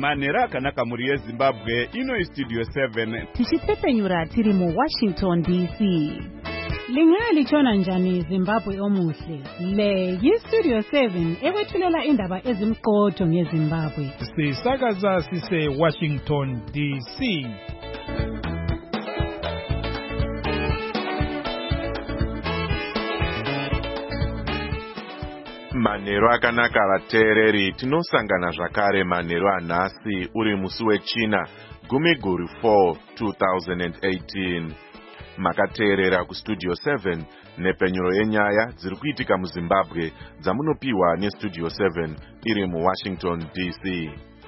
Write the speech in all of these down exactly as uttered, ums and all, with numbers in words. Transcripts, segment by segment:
manhero akanaka muri yezimbabwe ino studio seven tichipfepenyura tiri mu Washington D C. Lingaya lichona njani Zimbabwe omuhle. Le yi-Studio seven ekwethulela indaba ezimqotho ngeZimbabwe. Sisakaza sise Washington D C. Manhero akanaka vateereri, tinosangana zvakare manhero anhasi uri musi wechina gumiguru four two thousand eighteen. Makateerera kustudio seven nepenyuro yenyaya dziri kuitika muZimbabwe dzamunopiwa nestudio seven iri muWashington D C.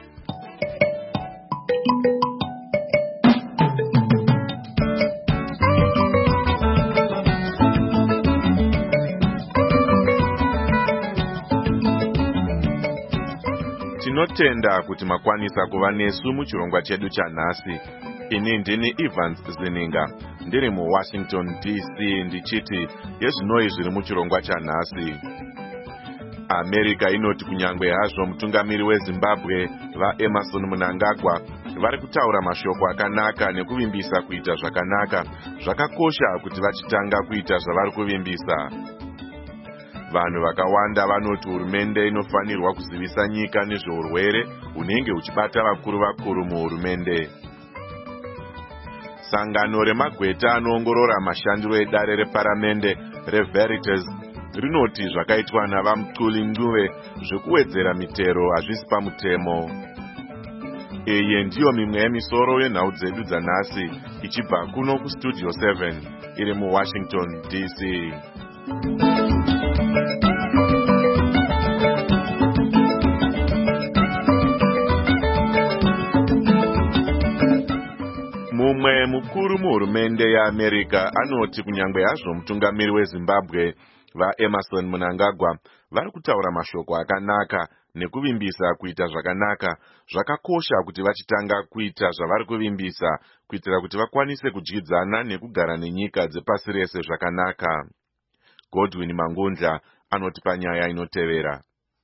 Tinotenda kuti makwanisa kuva nesu muchirongwa chedu chanhasi. Ini ndini Evans Zininga, ndiri muWashington D C ndichiti yezvinoi zviri muchirongwa chanhasi. America inoti kunyangwe hazvo mutungamiri weZimbabwe vaEmerson Mnangagwa vari kutaura mashoko akanaka nekuvimbisa kuita zvakanaka, zvakakosha kuti vachitanga kuita zvavari kuvimbisa. Vanhu vakawanda vanoti hurumende inofanirwa kuzivisa nyika nezveurwere hunenge huchibata vakuru vakuru muhurumende. Sangano remagweta anoongorora mashandiro edare reparamende reVeritas rinoti zvakaitwa navamutuli Ncube zvekuwedzera mitero hazvisi pamutemo. Iyi ndiyo mimwe yemisoro yenhau dzedu dzanhasi ichibva kuno kustudio seven iri muWashington D C. Mumwe mukuru muhurumende yaAmerica anoti kunyangwe hazvo mutungamiri weZimbabwe vaEmerson Mnangagwa vari kutaura mashoko akanaka nekuvimbisa kuita zvakanaka, zvakakosha kuti vachitanga kuita zvavari kuvimbisa kuitira kuti vakwanise kudyidzana nekugara nenyika dzepasi rese zvakanaka. Godwin Mangundla anoti panyaya inotevera.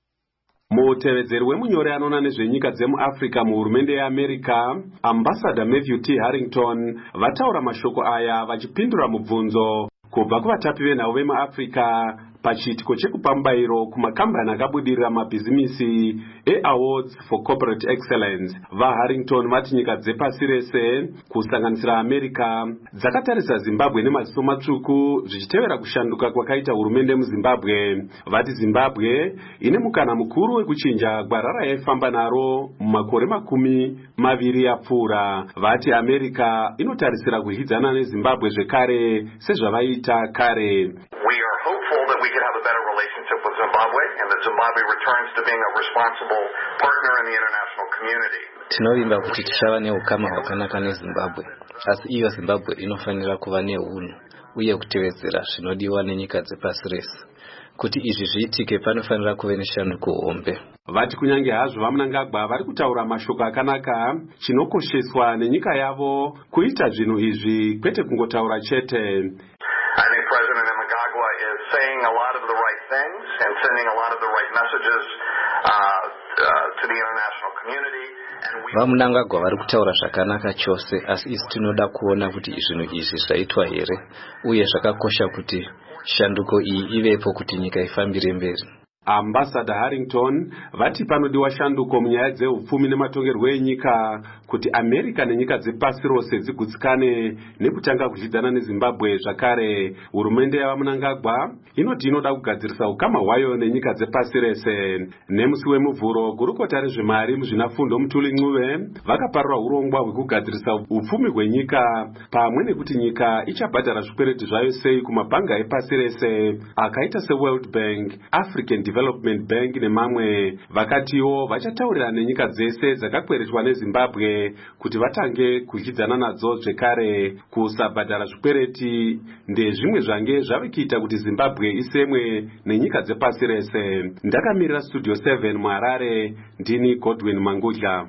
Mutevedzeri wemunyori anona nezvenyika dzemuAfrica muhurumende yeAmerica, Ambassador Matthew T. Harrington, vataura mashoko aya vachipindura mubvunzo kubva kuvatapi venhau vemuAfrica pachiitiko chekupa mubayiro kumakambani akabudirira mabhizimisi eAwards for Corporate Excellence. VaHarrington vati nyika dzepasi rese kusanganisira America dzakatarisa Zimbabwe nemaziso matsvuku zvichitevera kushanduka kwakaita hurumende muZimbabwe. Vati Zimbabwe ine mukana mukuru wekuchinja gwarara yaifamba naro mumakore makumi maviri yapfuura. Vati America inotarisira kudyidzana neZimbabwe zvekare sezvavaita kare. We are hopeful that we can have a better relationship with Zimbabwe and that Zimbabwe returns to being a responsible partner in the international community. Tinovimba kuti tichava neukama hwakanaka neZimbabwe, asi iyo Zimbabwe inofanira kuva neunhu uye kutevedzera zvinodiwa nenyika dzepasi rese. Kuti izvi zviitike panofanira kuve neshanduko hombe. Vati kunyange hazvo vaMnangagwa vari kutaura mashoko akanaka, chinokosheswa nenyika yavo kuita zvinhu izvi kwete kungotaura chete. I think President Mnangagwa is saying a lot of the right things and sending a lot of the right messages uh, uh, to the international community. VaMnangagwa vari kutaura zvakanaka chose, asi isi tinoda kuona kuti zvinhu izvi zvaitwa here, uye zvakakosha kuti shanduko iyi ivepo kuti nyika ifambire mberi. Ambassador Harrington vati panodiwa shanduko munyaya dzeupfumi nematongerwo enyika kuti America nenyika dzepasi rose dzigutsikane nekutanga kudyidzana neZimbabwe zvakare. Hurumende yavaMnangagwa inoti inoda kugadzirisa ukama hwayo nenyika dzepasi rese. Nemusi wemuvhuro, gurukota rezvemari muzvinafundo mutuli Ncube vakaparura urongwa hwekugadzirisa upfumi hwenyika pamwe nekuti nyika ichabhadhara zvikwereti zvayo sei kumabhanga epasi rese akaita seWorld Bank, African Development Bank nemamwe. Vakatiwo vachataurira nenyika dzese dzakakweretwa neZimbabwe kuti vatange kudyidzana nadzo zvekare. Kusabhadhara zvikwereti ndezvimwe zvange zvavikiita kuti Zimbabwe isemwe nenyika dzepasi rese. Ndakamirira Studio seven muHarare, ndini Godwin Mangundla.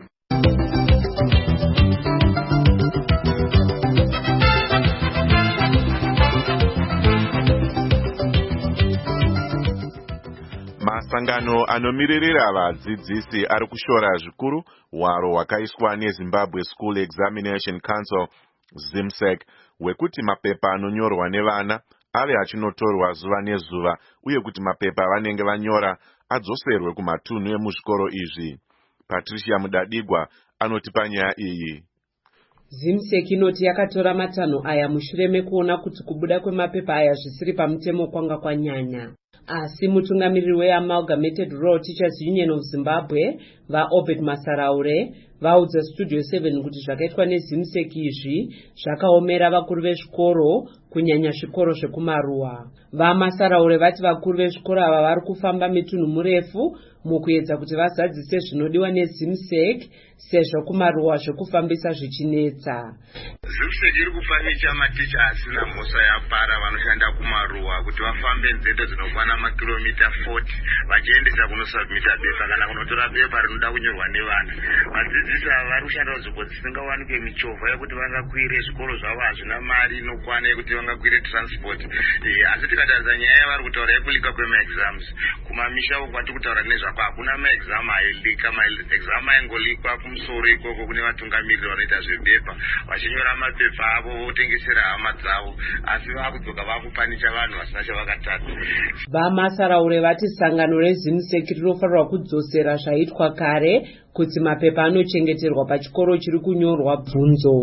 Masangano anomiririra vadzidzisi ari kushora zvikuru hwaro hwakaiswa neZimbabwe School Examination Council ZIMSEC hwekuti mapepa anonyorwa nevana ave achinotorwa zuva nezuva uye kuti mapepa vanenge vanyora adzoserwe kumatunhu emuzvikoro izvi. Patricia Mudadigwa anotipa nyaya iyi. ZIMSEC inoti yakatora matanho aya mushure mekuona kuti kubuda kwemapepa aya zvisiri pamutemo kwanga kwanyanya. Asi mutungamiriri weAmalgamated Rural Teachers Union of Zimbabwe vaObed Masaraure vaudza Studio seven kuti zvakaitwa neZIMSEC izvi zvakaomera vakuru vezvikoro kunyanya zvikoro zvekumaruwa. VaMasaraure vati vakuru vezvikoro ava vari kufamba mitunhu murefu mukuedza kuti vazadzise zvinodiwa neZIMSEC sezvo kumaruwa zvekufambisa zvichinetsa. ZIMSEC iri kupanicha maticha asina mhosva yapara vanoshanda kumaruwa kuti vafambe nzendo dzinokwana makilomita forty vachiendesa kunosubmita bepa kana kunotora bepa rinoda kunyorwa nevana. Vadzidzisi ava vari kushanda nzvimbo dzisingawanikwe michovha yekuti vangakwire zvikoro zvavo hazvina mari inokwana yekuti vangakwire transport. Asi tikatarisa nyaya yavari kutaura yekulika kwemaexams kumamisha uko kwati kutaura nezvako hakuna maexam ailika. Maexam aingolikwa kumusoro ikoko kune vatungamiriri vanoita zvebepa vachinyora mapepa avo votengesera hama dzavo, asi vakudzoka vakupanisha vanhu vasina chavakatata. VaMasaraure vati sangano reZIMSEC rinofanirwa kudzosera zvaitwa kare kuti mapepa anochengeterwa pachikoro chiri kunyorwa bvunzo.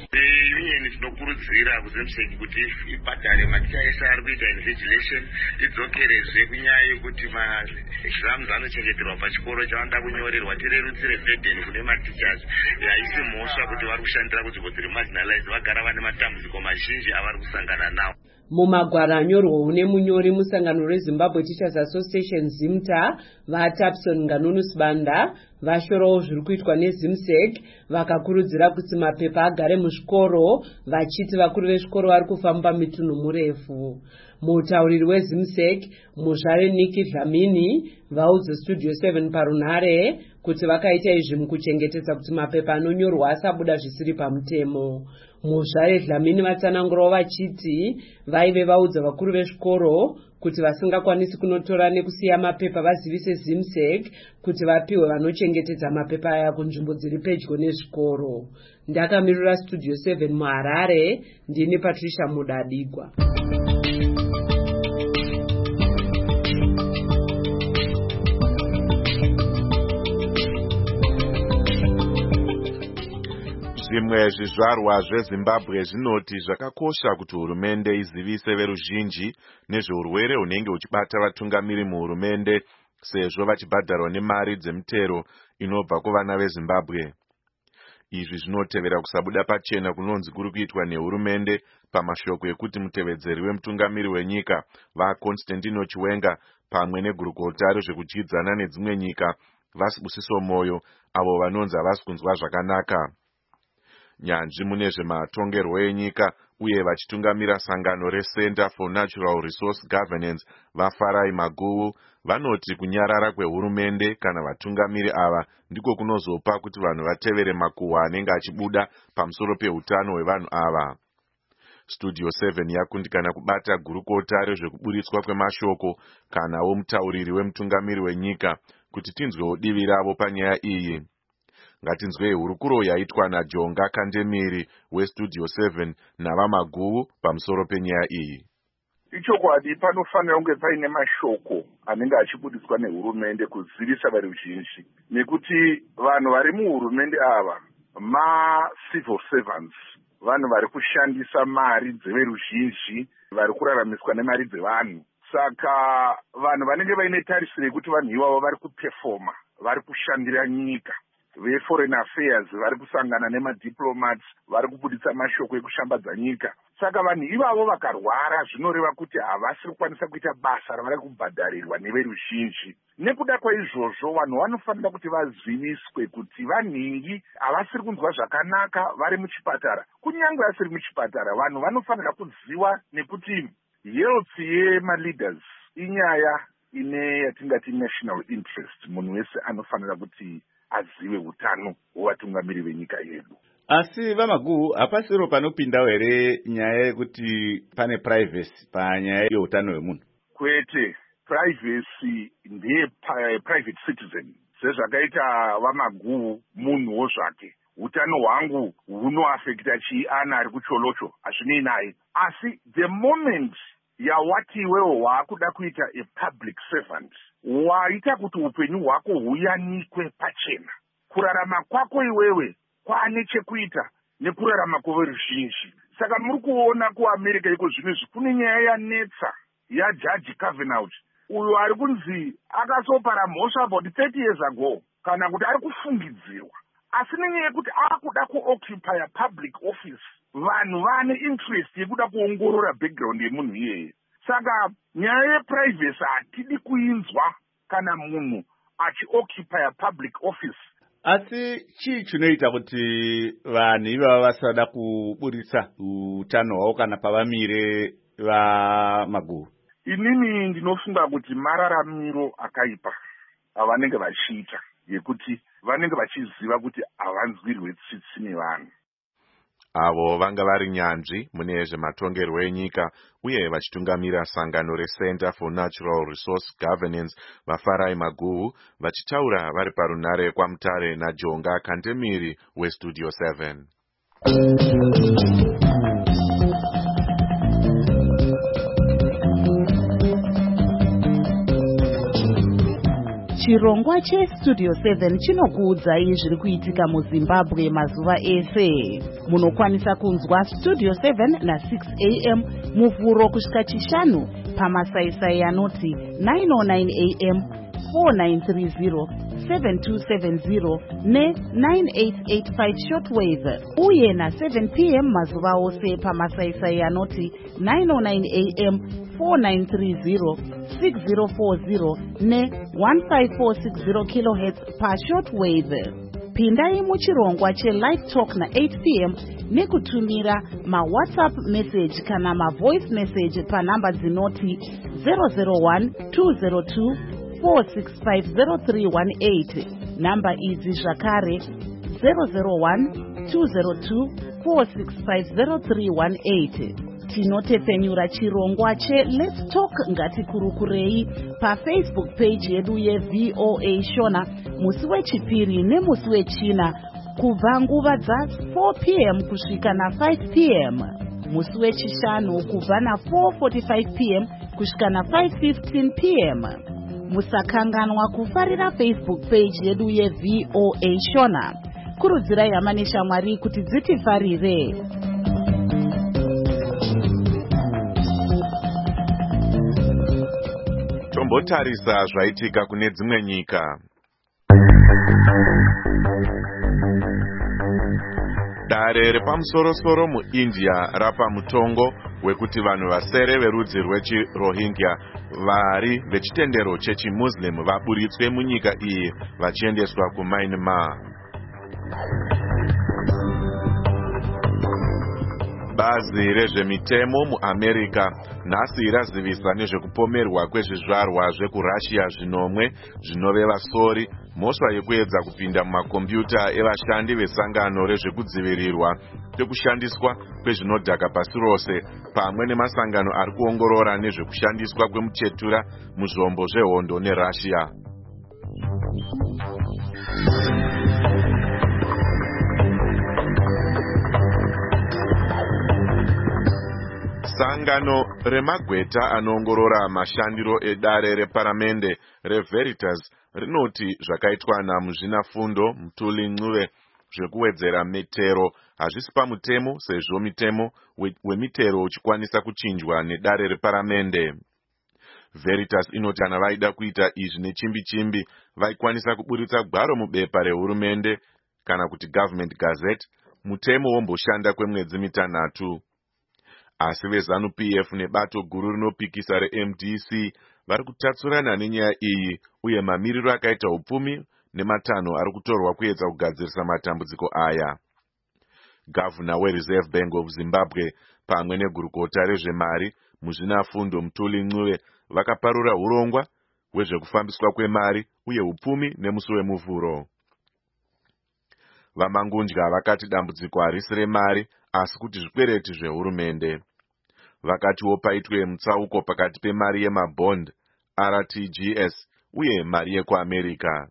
Union tinokurudzira kuZIMSEC kuti ibhadhare maticha ese ari kuita invigilation idzokerezve kunyaya yekuti maexams anochengeterwa pachikoro chavanoda kunyorerwa. Tirerutsire burden kune matichers. Haisi mhosva kuti vari kushandira kunzvimbo dziri marginalized vagara vane matambudziko mazhinji avari kusangana nawo. Mumagwaro anyorwa nemunyori musangano reZimbabwe Teachers Association ZIMTA vaTapson Nganunus Banda vashorawo zviri kuitwa neZIMSEC vakakurudzira kuti mapepa agare muzvikoro vachiti vakuru vezvikoro vari kufamba mitunhu murefu. Mutauriri weZIMSEC Muzvare Niki Dlamini vaudza Studio seven parunhare kuti vakaita izvi mukuchengetedza kuti mapepa anonyorwa asabuda zvisiri pamutemo. Muzvare Dlamini vatsanangurawo vachiti vaive vaudza vakuru vezvikoro kuti vasingakwanisi kunotora nekusiya mapepa vazivise ZIMSEC kuti vapiwe vanochengetedza mapepa aya kunzvimbo dziri pedyo nezvikoro. Ndakamirira Studio seven muHarare, ndini Patricia Mudadigwa. Zvimwe zvizvarwa zveZimbabwe zvinoti zvakakosha kuti hurumende izivise veruzhinji nezveurwere hunenge huchibata vatungamiri muhurumende sezvo vachibhadharwa nemari dzemutero inobva kuvana veZimbabwe. Izvi zvinotevera kusabuda pachena kunonzi kuri kuitwa nehurumende pamashoko ekuti mutevedzeri wemutungamiri wenyika vaConstantino Chiwenga pamwe negurukota rezvekudyidzana nedzimwe nyika vaSibusiso Moyo avo vanonzi havasi kunzwa zvakanaka. Nyanzvi mune zvematongerwo enyika uye vachitungamira sangano reCenter for Natural Resource Governance vaFarai Maguvu vanoti kunyarara kwehurumende kana vatungamiri ava ndiko kunozopa kuti vanhu vatevere makuhwa anenge achibuda pamusoro pehutano hwevanhu ava. Studio seven yakundikana kubata gurukota rezvekuburitswa kwemashoko kanawo mutauriri wemutungamiri wenyika kuti tinzwewo divi ravo panyaya iyi. Ngatinzwei hurukuro yaitwa naJonga Kandemiri weStudio seven navaMaguvu pamusoro penyaya iyi. Ichokwadi panofanira kunge paine mashoko anenge achibudiswa nehurumende kuzivisa veruzhinji nekuti vanhu vari muhurumende ava ma-civil servants, vanhu vari kushandisa mari dzeveruzhinji, vari kuraramiswa nemari dzevanhu. Saka vanhu vanenge vaine tarisiro yekuti vanhu ivavo vari kupefoma, vari kushandira nyika. VeForeign Affairs vari kusangana nemadiplomats vari kubuditsa mashoko ekushambadza nyika. Saka vanhu ivavo vakarwara zvinoreva kuti havasi kukwanisa kuita basa ravari kubhadharirwa neveruzhinji. Nekuda kwaizvozvo vanhu vanofanira kuti vaziviswe kuti vanhingi havasiri kunzwa zvakanaka vari muchipatara. Kunyange vasiri muchipatara vanhu vanofanira kuziva nekuti health yemaleaders inyaya ine yatingati national interest. Munhu wese anofanira kuti azive utano hwevatungamiri venyika yedu. Asi vaMaguvu hapasiro panopindawo here nyaya yekuti pane privacy panyaya yeutano hwemunhu? Kwete, privacy ndeye private citizen sezvakaita vamaguu munhuwo zvake. Utano hwangu hunoafekta chii ana ari kucholocho hazvinei naye. Asi the moment yawati iwewo waakuda kuita a public servant, waita kuti upenyu hwako huyanikwe pachena. Kurarama kwako iwewe kwaane chekuita nekurarama kweveruzhinji. Saka muri kuona kuAmerica iko zvino kune nyaya yanetsa yaJaji Kavanaugh uyo ari kunzi akasopara mhosva about thirty years ago kana kuti ari kufungidzirwa. Asi nenyaya yekuti akuda kuoccupy public office, vanhu vane interest yekuda kuongorora background yemunhu iyeye. Saka nyaya yeprivacy hatidi kuinzwa kana munhu achioccupy public office. Asi chii chinoita kuti vanhu ivava vasada kuburitsa utano hwavo kana pavamire vamaguu? Inini ndinofunga kuti mararamiro akaipa avanenge vachiita, yekuti vanenge vachiziva kuti havanzwirwe tsitsi nevanhu. Avo vanga vari nyanzvi mune zvematongerwo enyika uye vachitungamira sangano reCenter for Natural Resource Governance vaFarai Maguhu vachitaura vari parunare kwaMutare naJonga Kandemiri weStudio seven. Chirongwa cheStudio seven chinokuudzai zviri kuitika muZimbabwe mazuva ese. Munokwanisa kunzwa Studio seven na six a m muvhuro kusvika chishanu pamasaisai anoti nine oh nine a m, four nine three zero, seven two seven zero ne nine eight eight five shortwave uye na seven p m mazuva ose pamasaisai anoti nine oh nine a m, four nine three zero, six zero four zero ne one five four six zero kilohertz pa shortwave. Pindai muchirongwa cheLive Talk na eight p m nekutumira ma WhatsApp message kana ma voice message pa namba dzinoti zero zero one two zero two four six five zero three one eight. Namba idzi zvakare zero zero one two zero two four six five zero three one eight. Tinotepfenyura chirongwa che Let's Talk ngatikurukurei pa Facebook page yedu ye V O A Shona musi wechipiri nemusi wechina kubva nguva dza four p m kusvika na five p m, musi wechishanu kubva na four forty-five p m kusvika na five fifteen p m. Musakanganwa kufarira Facebook page yedu ye V O A Shona. Kurudzirai hama neshamwari kuti dzitifarire. Tombotarisa zvaitika kune dzimwe nyika. Dare repamusoro-soro muIndia rapa mutongo wekuti vanhu vasere verudzi rwechiRohingya vari vechitendero chechiMuslim vaburitswe munyika iyi vachiendeswa kuMyanmar. Bazi rezvemitemo muAmerica nhasi razivisa nezvekupomerwa kwezvizvarwa zvekuRussia zvinomwe zvinove vasori mhosva yekuedza kupinda mumakombiyuta evashandi vesangano rezvekudzivirirwa kwekushandiswa kwezvinodhaka pasi rose pamwe nemasangano ari kuongorora nezvekushandiswa kwemuchetura muzvombo zvehondo neRussia. Sangano remagweta anoongorora mashandiro edare reparamende reVeritas rinoti zvakaitwa namuzvinafundo Mutuli Ncube zvekuwedzera mitero hazvisi pamutemo sezvo mitemo wemitero uchikwanisa kuchinjwa nedare reparamende. Veritas inoti kana vaida kuita izvi nechimbi-chimbi vaikwanisa kuburitsa gwaro mubepa rehurumende kana kuti Government Gazette mutemo womboshanda kwemwedzi mitanhatu. Asi veZanu-P F nebato guru rinopikisa reM D C vari kutatsurana nenyaya iyi uye mamiriro akaita upfumi nematanho ari kutorwa kuedza kugadzirisa matambudziko aya. Gavana weReserve Bank of Zimbabwe pamwe negurukota rezvemari muzvinafundo Mutuli Ncube vakaparura urongwa hwezvekufambiswa kwemari uye upfumi nemusi wemuvhuro. Vamangundya vakati dambudziko harisi remari asi kuti zvikwereti zvehurumende. Vakatiwo paitwe mutsauko pakati pemari yemabond R T G S uye mari yekuAmerica.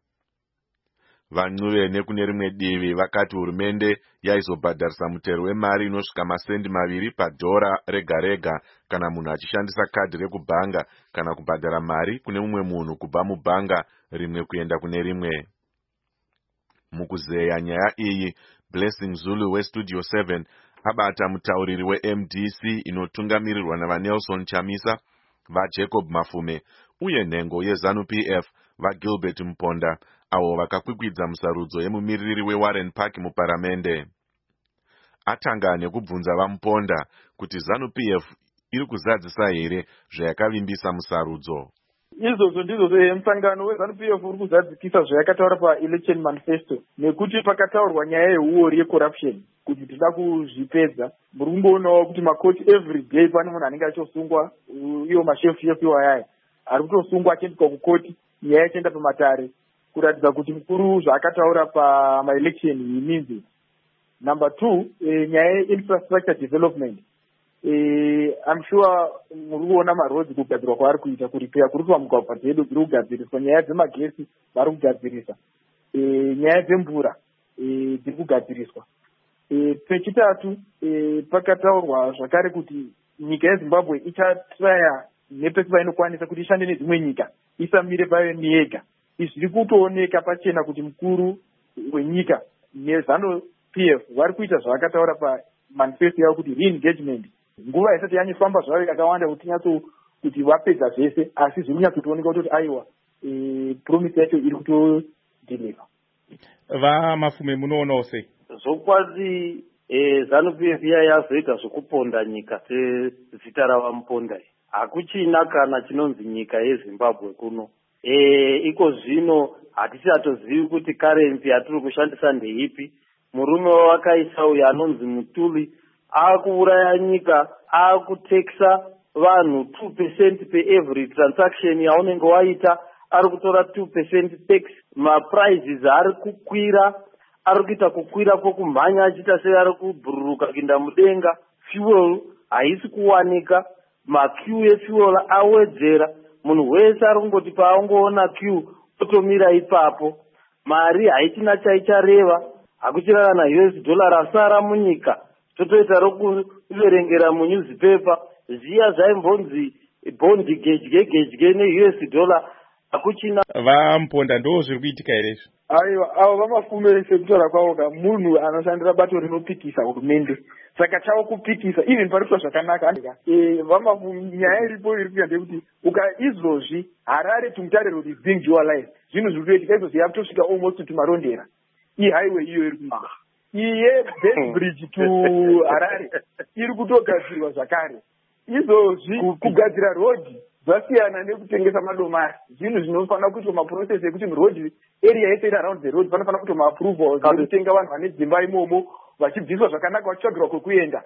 Vancuve nekune rimwe divi vakati hurumende yaizobhadharisa mutero wemari inosvika masendi maviri padhora rega rega kana munhu achishandisa kadhi rekubhanga kana kubhadhara mari kune mumwe munhu kubva mubhanga rimwe kuenda kune rimwe. Mukuzeya nyaya iyi, Blessing Zulu weStudio seven abata mutauriri weM D C inotungamirirwa navaNelson Chamisa, vaJacob Mafume uye nhengo yeZANU P F vaGilbert Mponda, avo vakakwikwidza musarudzo yemumiriri weWarren Park muparamende. Atanga nekubvunza vaMponda kuti ZANU P F iri kuzadzisa here zvayakavimbisa musarudzo. Izvozvo ndizvo musangano weZANU P F uri kuzadzikisa zvayakataura paElection Manifesto, nekuti pakataurwa nyaya yehuori yecorruption kuti tida kuzvipedza. Muri kumboonawo kuti makoti every day pane munhu anenge achosungwa, iwo mashefu shefu iwayaya ari kutosungwa achiendeswa kukoti, nyaya ichienda pamatare, kuratidza kuti mukuru zvaakataura pamaelection yiminzi. Number two, e, nyaya yeinfrastructure development. Eh, I'm sure muri kuona marodzi kugadzirwa kwaari kuita, kuripeya kuri mugwagwa dzedu dziri kugadziriswa, nyaya dzemagesi vari kugadzirisa, eh, nyaya dzemvura eh, dziri kugadziriswa. Eh, pechitatu, eh, pakataurwa zvakare kuti nyika yeZimbabwe ichatraya nepesi painokwanisa kuti ishande nedzimwe nyika, isamire payo niyega. Izvi zviri kutooneka pachena kuti mukuru wenyika neZANU P F vari kuita zvavakataura pamanifesto yavo kuti re-engagement. Nguva isati yanyifamba zvavo yakawanda kuti nyatso kuti vapedza zvese, asi zviri kunyatsotooneka kuti aiwa e, promise yacho iri kutodeliver. VaMafume munoonawo sei? Zvokwadi e, ZANU P F iya yazoita zvokuponda nyika sezita ravaMuponda. Hakuchina kana chinonzi nyika yeZimbabwe kuno. E, iko zvino hatisatozivi kuti currency yatiri kushandisa ndeipi. Murume wakaisa uyo anonzi Mutuli akuuraya nyika, akuteksa vanhu two percent per every transaction yaunenge waita, ari kutora two percent tax. Maprizes ari kukwira, ari kuita kukwira kwokumhanya achiita sei ari kubhururuka kuinda mudenga. Fuel haisi kuwanika, maqueue efuel awedzera, munhu wese ari kungoti paangoona queue otomira ipapo. Mari haichina chaichareva, hakuchina kana U S dollar asara munyika. Totoita rokuverengera munewspaper zviya zvaimbonzi bondi gedye gedye ne-U S dollar hakuchina. VaMuponda ndo zviri kuitika here izvi? Aiwa, avo vamafume sekutaura kwavo ka munhu anoshandira bato rinopikisa hurumende, saka chavo kupikisa even parikuita zvakanaka. Eh, vamafume nyaya iripo iri kuita ndekuti uka izvozvi Harare tumutaririro kuti is being dualized, zvinhu zviri kuitika izvozvi yakutosvika almost tumarondera. Iyi highway iyo iri kumaba, iye Best Bridge to Harare iri kutogadzirwa zvakare. Izvozvi kugadzira road zvasiyana nekutengesa madomasi, zvinhu zvinofanira kuitwa maprocess ekuti road area yese iri around the road panofanira kuitwa maapprovals ekutenga vanhu vane dzimba imomo vachibviswa zvakanaka vachitsvagirwa kwekuenda.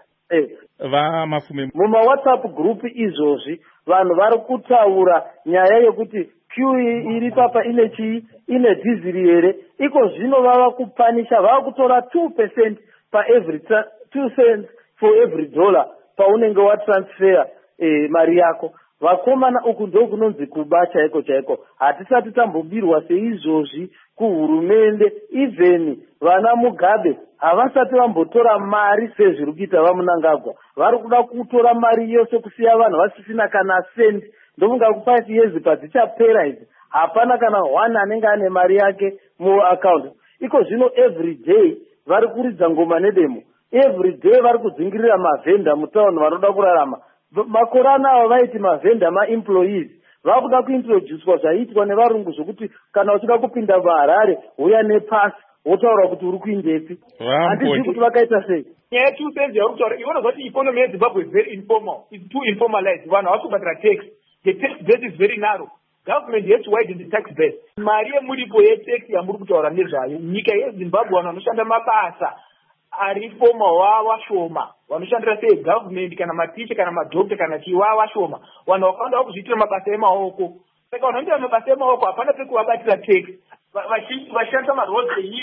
VaMafume mumawhatsapp group izvozvi vanhu vari kutaura nyaya yekuti queue iri papa ine chii, ine diesel here. Iko zvino vava kupanisha, vava kutora two percent pa every two cents for every dollar paunenge watransfer eh, mari yako. Vakomana uku ndo kunonzi kuba chaiko chaiko. Hatisati tambobirwa seizvozvi kuhurumende. Even vana Mugabe havasati vambotora mari sezviri kuita vaMunangagwa. Vari kuda kutora mari yose kusiya vanhu vasisina kana cent. Ndomunga ku five years padzichapera idzi hapana kana one anenge ane mari yake mu account. Iko zvino every day vari kuridza ngoma nedemo, every day vari kudzingirira mavhenda mutauni vanoda kurarama. Makorana ava vaiti mavhenda maemployees vakuda kuintroducewa zvaiitwa nevarungu zvokuti kana uchida kupinda muHarare uya nepasi wotaura kuti uri kuindepi. Handizivi kuti vakaita sei. Nyaya two cents yauri kutaura iona kuti economy yeZimbabwe is very informal, it's too informalized. Vanhu havasi kubhadhara tax, the tax base is very narrow. Government has to widen the tax base. Mari yemuripo yetax yamuri kutaura nezvayo, nyika yeZimbabwe vanhu vanoshanda mabasa ari formal wavashoma, vanoshandira sei government kana maticha kana madhokta kana chii wavashoma. Vanhu vakawanda vakuzviitira mabasa emaoko, saka vanhu vanoita mabasa emaoko hapana pekuvabatira tax. Vashandisa marodzi enyika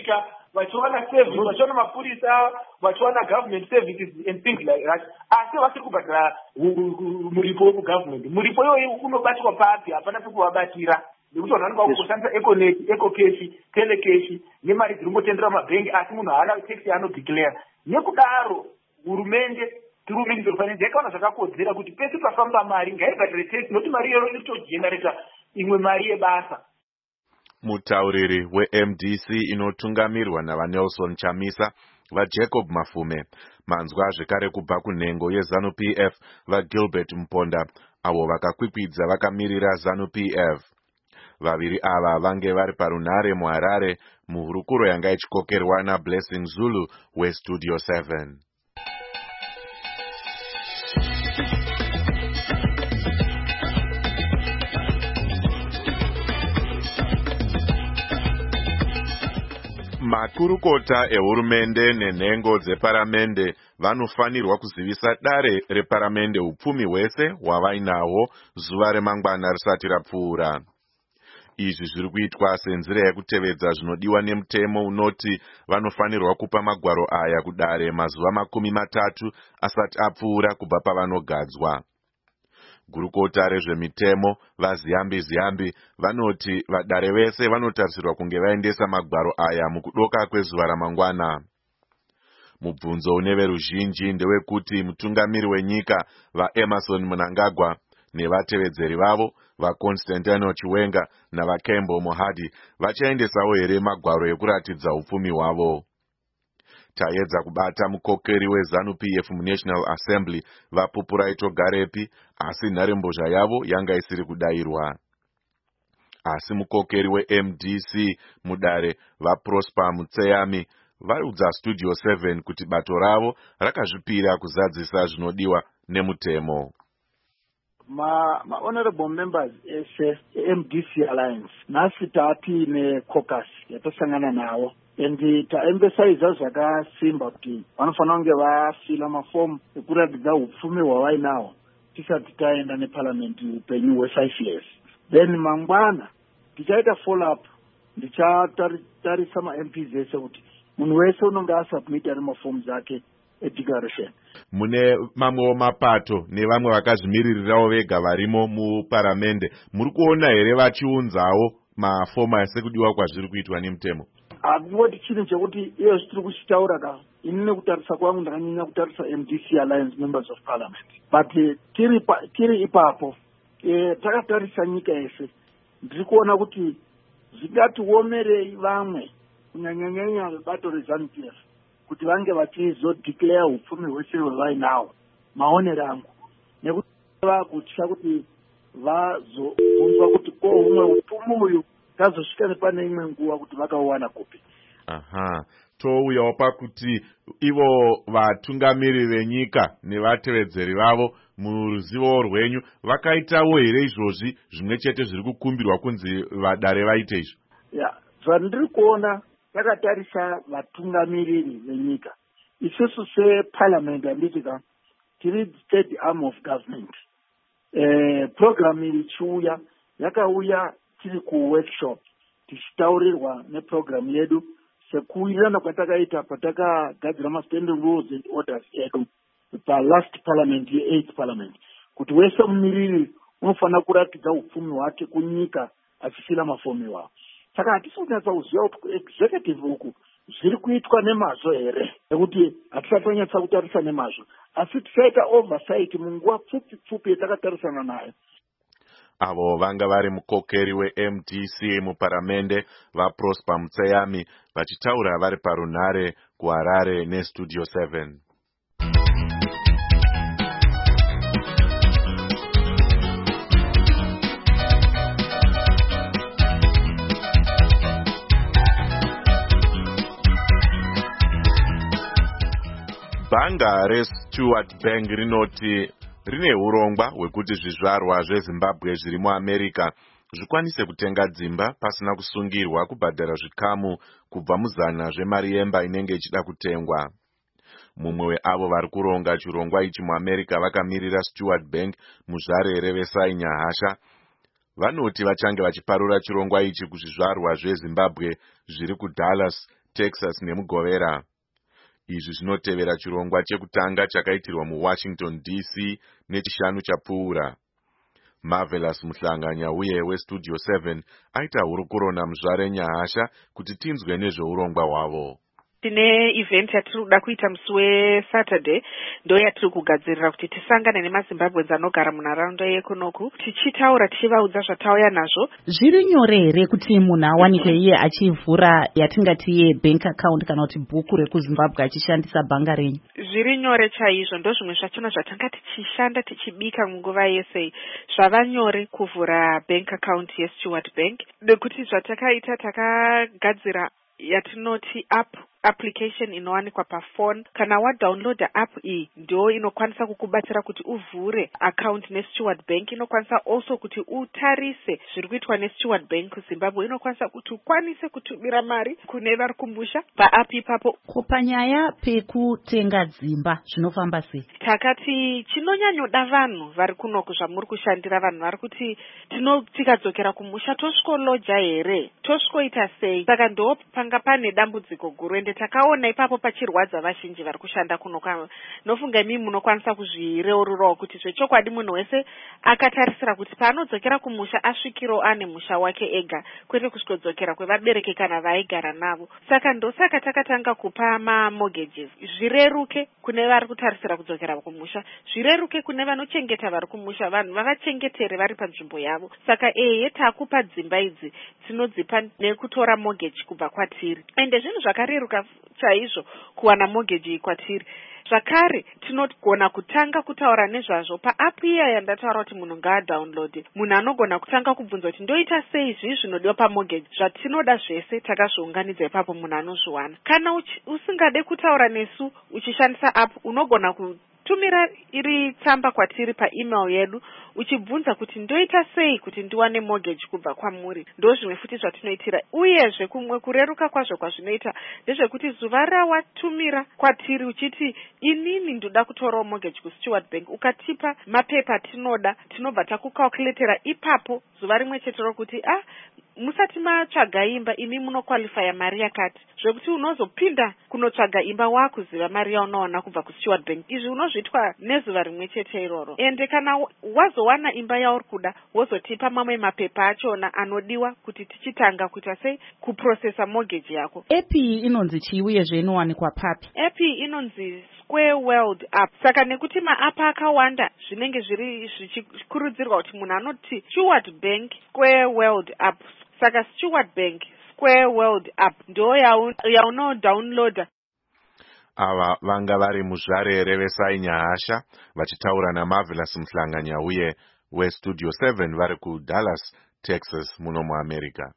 vachiwana service vachiwana mapurisa vachiwana government services and things like that asi vasiri kubhadhara muripo wekugovernment. Muripo iyoyi unobatwa papi? Hapana pekuvabatira nekuti vanhu vanenge vakungoshandisa econet ecocashi telecashi nemari dziri ngotendera mabhengi asi munhu haana tax yaanodeclare. Nekudaro hurumende tirumini dzinofanira yakaona zvakakodzera kuti pese pafamba mari ngaibhadhire tax nokuti mari iyoyo inotogenerator imwe mari yebasa. Mutauriri we-M D C inotungamirwa navaNelson Chamisa vaJacob Mafume, manzwa zvekare kubva kunhengo yeZanu P F vaGilbert Mponda avo vakakwikwidza vakamirira Zanu P F. Vaviri ava vange vari parunhare muHarare muhurukuro yanga ichikokerwa naBlessing Zulu weStudio seven. Makurukota ehurumende nenhengo dzeparamende vanofanirwa kuzivisa dare reparamende upfumi hwese hwavainahwo zuva remangwana risati rapfuura. Izvi zviri kuitwa senzira yekutevedza zvinodiwa nemutemo unoti vanofanirwa kupa magwaro aya kudare mazuva makumi matatu asati apfuura kubva pavanogadzwa. Gurukota rezvemitemo vaZiyambi Ziyambi vanoti vadare vese vanotarisirwa kunge vaendesa magwaro aya mukudoka kwezuva ramangwana. Mubvunzo une veruzhinji ndewekuti mutungamiri wenyika vaEmerson Mnangagwa nevatevedzeri vavo vaConstantino Chiwenga navaKembo Mohadi vachaendesawo here magwaro ekuratidza upfumi hwavo. Taedza kubata mukokeri weZanu P F muNational Assembly vaPupurai Togarepi asi nharembozha yavo yanga isiri kudayirwa. Asi mukokeri weM D C mudare vaProsper Mutseyami vaudza Studio seven kuti bato ravo rakazvipira kuzadzisa zvinodiwa nemutemo. Ma, ma honorable members M D C Alliance nasi tati ne caucus yatosangana nawo and taemphasize zvakasimba kuti vanofanira kunge vafila mafomu ekuratidza upfumi hwavainawo tisati taenda neparliament upenyu hwe-five years. Then mangwana tichaita follow up, ndichatarisa ma-M Ps ese kuti munhu wese unonge asubmita nemafomu dzake edeclaration. Mune mamwewo mapato nevamwe vakazvimiririrawo vega varimo muparamende, muri kuona here vachiunzawo mafomu asekudiwa kwazviri kuitwa nemutemo? Hakungoti chinhu chekuti iyo zvitiri kuchitaura ka ini nekutarisa kwangu ndakanyanya kutarisa M D C Alliance members of parliament, but tiri tiri ipapo e, takatarisa nyika yese ndiri kuona kuti zvingatiwomerei vamwe kunyanyanyanya vebato reZanu P F kuti vange vachizodeclare upfumi hwese hwavainawo. Maonero angu nekuti vakutya kuti vazobvunzwa kuti ko humwe upfumi uyu tazosvika nepane imwe nguva kuti vakauwana kupi. Aha, touyawo pakuti ivo vatungamiri venyika nevatevedzeri vavo muruzivo rwenyu vakaitawo here izvozvi zvimwe chete zviri kukumbirwa kunzi vadare vaite izvo? Ya, zvandiri kuona takatarisa vatungamiriri venyika, isusu separliament handitika tiri state arm of government. Eh, program iri chiuya yakauya tiri kuworkshop tichitaurirwa neprogram yedu sekuwirirana kwatakaita patakagadzira ma-standing rules and orders edu palast parliament ye-eighth parliament kuti wese mumiriri unofanira kuratidza upfumi hwake kunyika achifila mafomu iwawo. Saka hatisi kunyatsa kuziva kuti executive uku zviri kuitwa nemazvo here, nekuti hatisati tanyatsa kutarisa nemazvo, asi tisaita oversight munguva pfupi pfupi yatakatarisana nayo. Avo vanga vari mukokeri weM D C muparamende vaProsper Mutseyami vachitaura vari parunhare kuHarare neStudio seven. Bhanga reStuart Bank rinoti rine urongwa hwekuti zvizvarwa zveZimbabwe zviri muAmerica zvikwanise kutenga dzimba pasina kusungirwa kubhadhara zvikamu kubva muzana zvemari yemba inenge ichida kutengwa. Mumwe weavo vari kuronga chirongwa ichi muAmerica vakamirira Stuart Bank muzvarere veSainya Hasha vanoti vachange vachiparura chirongwa ichi kuzvizvarwa zveZimbabwe zviri kuDallas, Texas nemugovera. Izvi zvinotevera chirongwa chekutanga chakaitirwa muWashington D C nechishanu chapfuura. Marvelous Muhlanganya uye weStudio seven aita hurukuro naMuzvare Nyahasha kuti tinzwe nezveurongwa hwavo. Tine event yatiri kuda kuita musi weSaturday ndo yatiri kugadzirira kuti tisangane nemaZimbabweans anogara munharaunda yekunoku tichitaura tichivaudza zvatauya nazvo. Zviri nyore here kuti munhu awanikwe iye achivhura yatingati ye bank account kana kuti bhuku rekuZimbabwe achishandisa bhanga renyu? Zviri nyore chaizvo, ndo zvimwe zvachona zvatanga tichishanda tichibika munguva yese. Zvava nyore kuvhura bank account yeStewart Bank nekuti zvatakaita takagadzira yatinoti app application inowanikwa pafone. Kana wadownloada app iyi ndio inokwanisa kukubatsira kuti uvhure account neStewart Bank. Inokwanisa also kuti utarise zviri kuitwa neStewart Bank kuZimbabwe. Inokwanisa kuti ukwanise kutumira mari kune vari kumusha paapp ipapo. Kupanyaya pekutenga dzimba zvinofamba sei? Takati chinonyanyoda vanhu vari kunoku zvamuri kushandira vanhu vari kuti tino tikadzokera kumusha tosvikoloja here, tosvikoita sei. Saka ndo panga pane dambudziko guru ende takaona ipapo pachirwadza vazhinji vari kushanda kuno. Nofunga imi munokwanisa kuzvireururawo kuti zvechokwadi munhu wese akatarisira kuti paanodzokera kumusha asvikiro ane musha wake ega kwete kusvikodzokera kwevabereki kana vaigara navo. Saka ndosaka takatanga kupa mamortgages zvireruke kune vari kutarisira kudzokera kumusha, zvireruke kune vanochengeta vari kumusha, vanhu vavachengetere vari panzvimbo yavo. Saka eye takupa dzimba idzi tinodzipa nekutora mortgage kubva kwatiri ende zvinhu zvakareruka chaizvo kuwana mortgage kwatiri. Zvakare tinogona kutanga kutaura nezvazvo paapp iya yandataura kuti munhu ngaadownload. Munhu anogona kutanga kubvunza kuti ndoita sei izvi zvinodiwa pamortgage. Zvatinoda zvese takazviunganidza ipapo munhu anozviwana. Kana usingade kutaura nesu uchishandisa app unogona ku tumira iri tsamba kwatiri paemail yedu uchibvunza kuti ndoita sei kuti ndiwane mortgage kubva kwamuri. Ndo zvimwe futi zvatinoitira. Uyezve kumwe kureruka kwazvo kwazvinoita ndezvekuti zuva rawatumira kwatiri uchiti inini ndoda kutorawo mortgage kuStewart Bank, ukatipa mapepa tinoda, tinobva takucalculatera ipapo zuva rimwe chete rokuti ah musati matsvaga imba imi munoqualifya mari yakati, zvekuti unozopinda kunotsvaga imba wakuziva mari yaunoona kubva kuStewart Bank. Izvi unozvitwa nezuva rimwe chete iroro. Ende kana wazowana imba yauri kuda wozotipa mamwe mapepa achona anodiwa kuti tichitanga kuita sei kuprocessa mortgage yako. App iyi inonzi chii uyezve inowanikwa papi? App iyi inonzi Square World app. Saka nekuti maapp akawanda zvinenge zviri zvichikurudzirwa kuti munhu anoti Stewart Bank Square World app. Saka Stewart Bank Square World app ndo yauno downloada. Ava vanga vari Muzvare Revesai Nyahasha vachitaura naMarvelous Muhlanganya uye weStudio seven vari kuDallas, Texas muno muAmerica.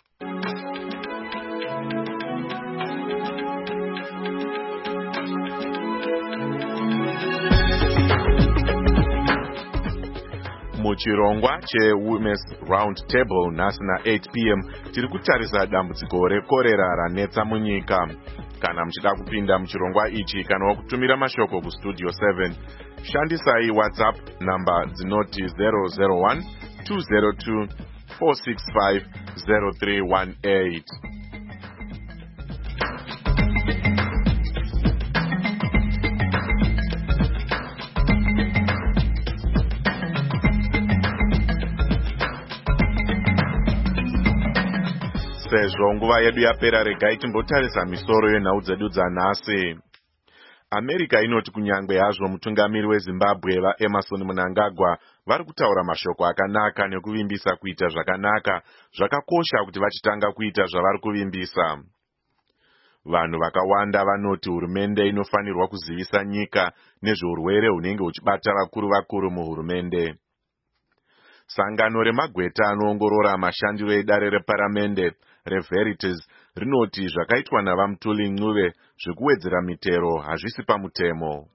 Muchirongwa cheWomen's Round Table nhasi na eight p m tiri kutarisa dambudziko rekorera ranetsa munyika. Kana muchida kupinda muchirongwa ichi kana wakutumira mashoko kuStudio seven, shandisai WhatsApp namba dzinoti zero zero one two zero two four six five zero three one eight. Sezvo nguva yedu yapera, regai timbotarisa misoro yenhau dzedu dzanhasi. America inoti kunyangwe hazvo mutungamiri weZimbabwe vaEmerson Mnangagwa vari kutaura mashoko akanaka nekuvimbisa kuita zvakanaka, zvakakosha kuti vachitanga kuita zvavari kuvimbisa. Vanhu vakawanda vanoti hurumende inofanirwa kuzivisa nyika nezveurwere hunenge huchibata vakuru vakuru muhurumende. Sangano remagweta anoongorora mashandiro edare reparamende reVeritas rinoti zvakaitwa navamutuli Ncube zvekuwedzera mitero hazvisi pamutemo.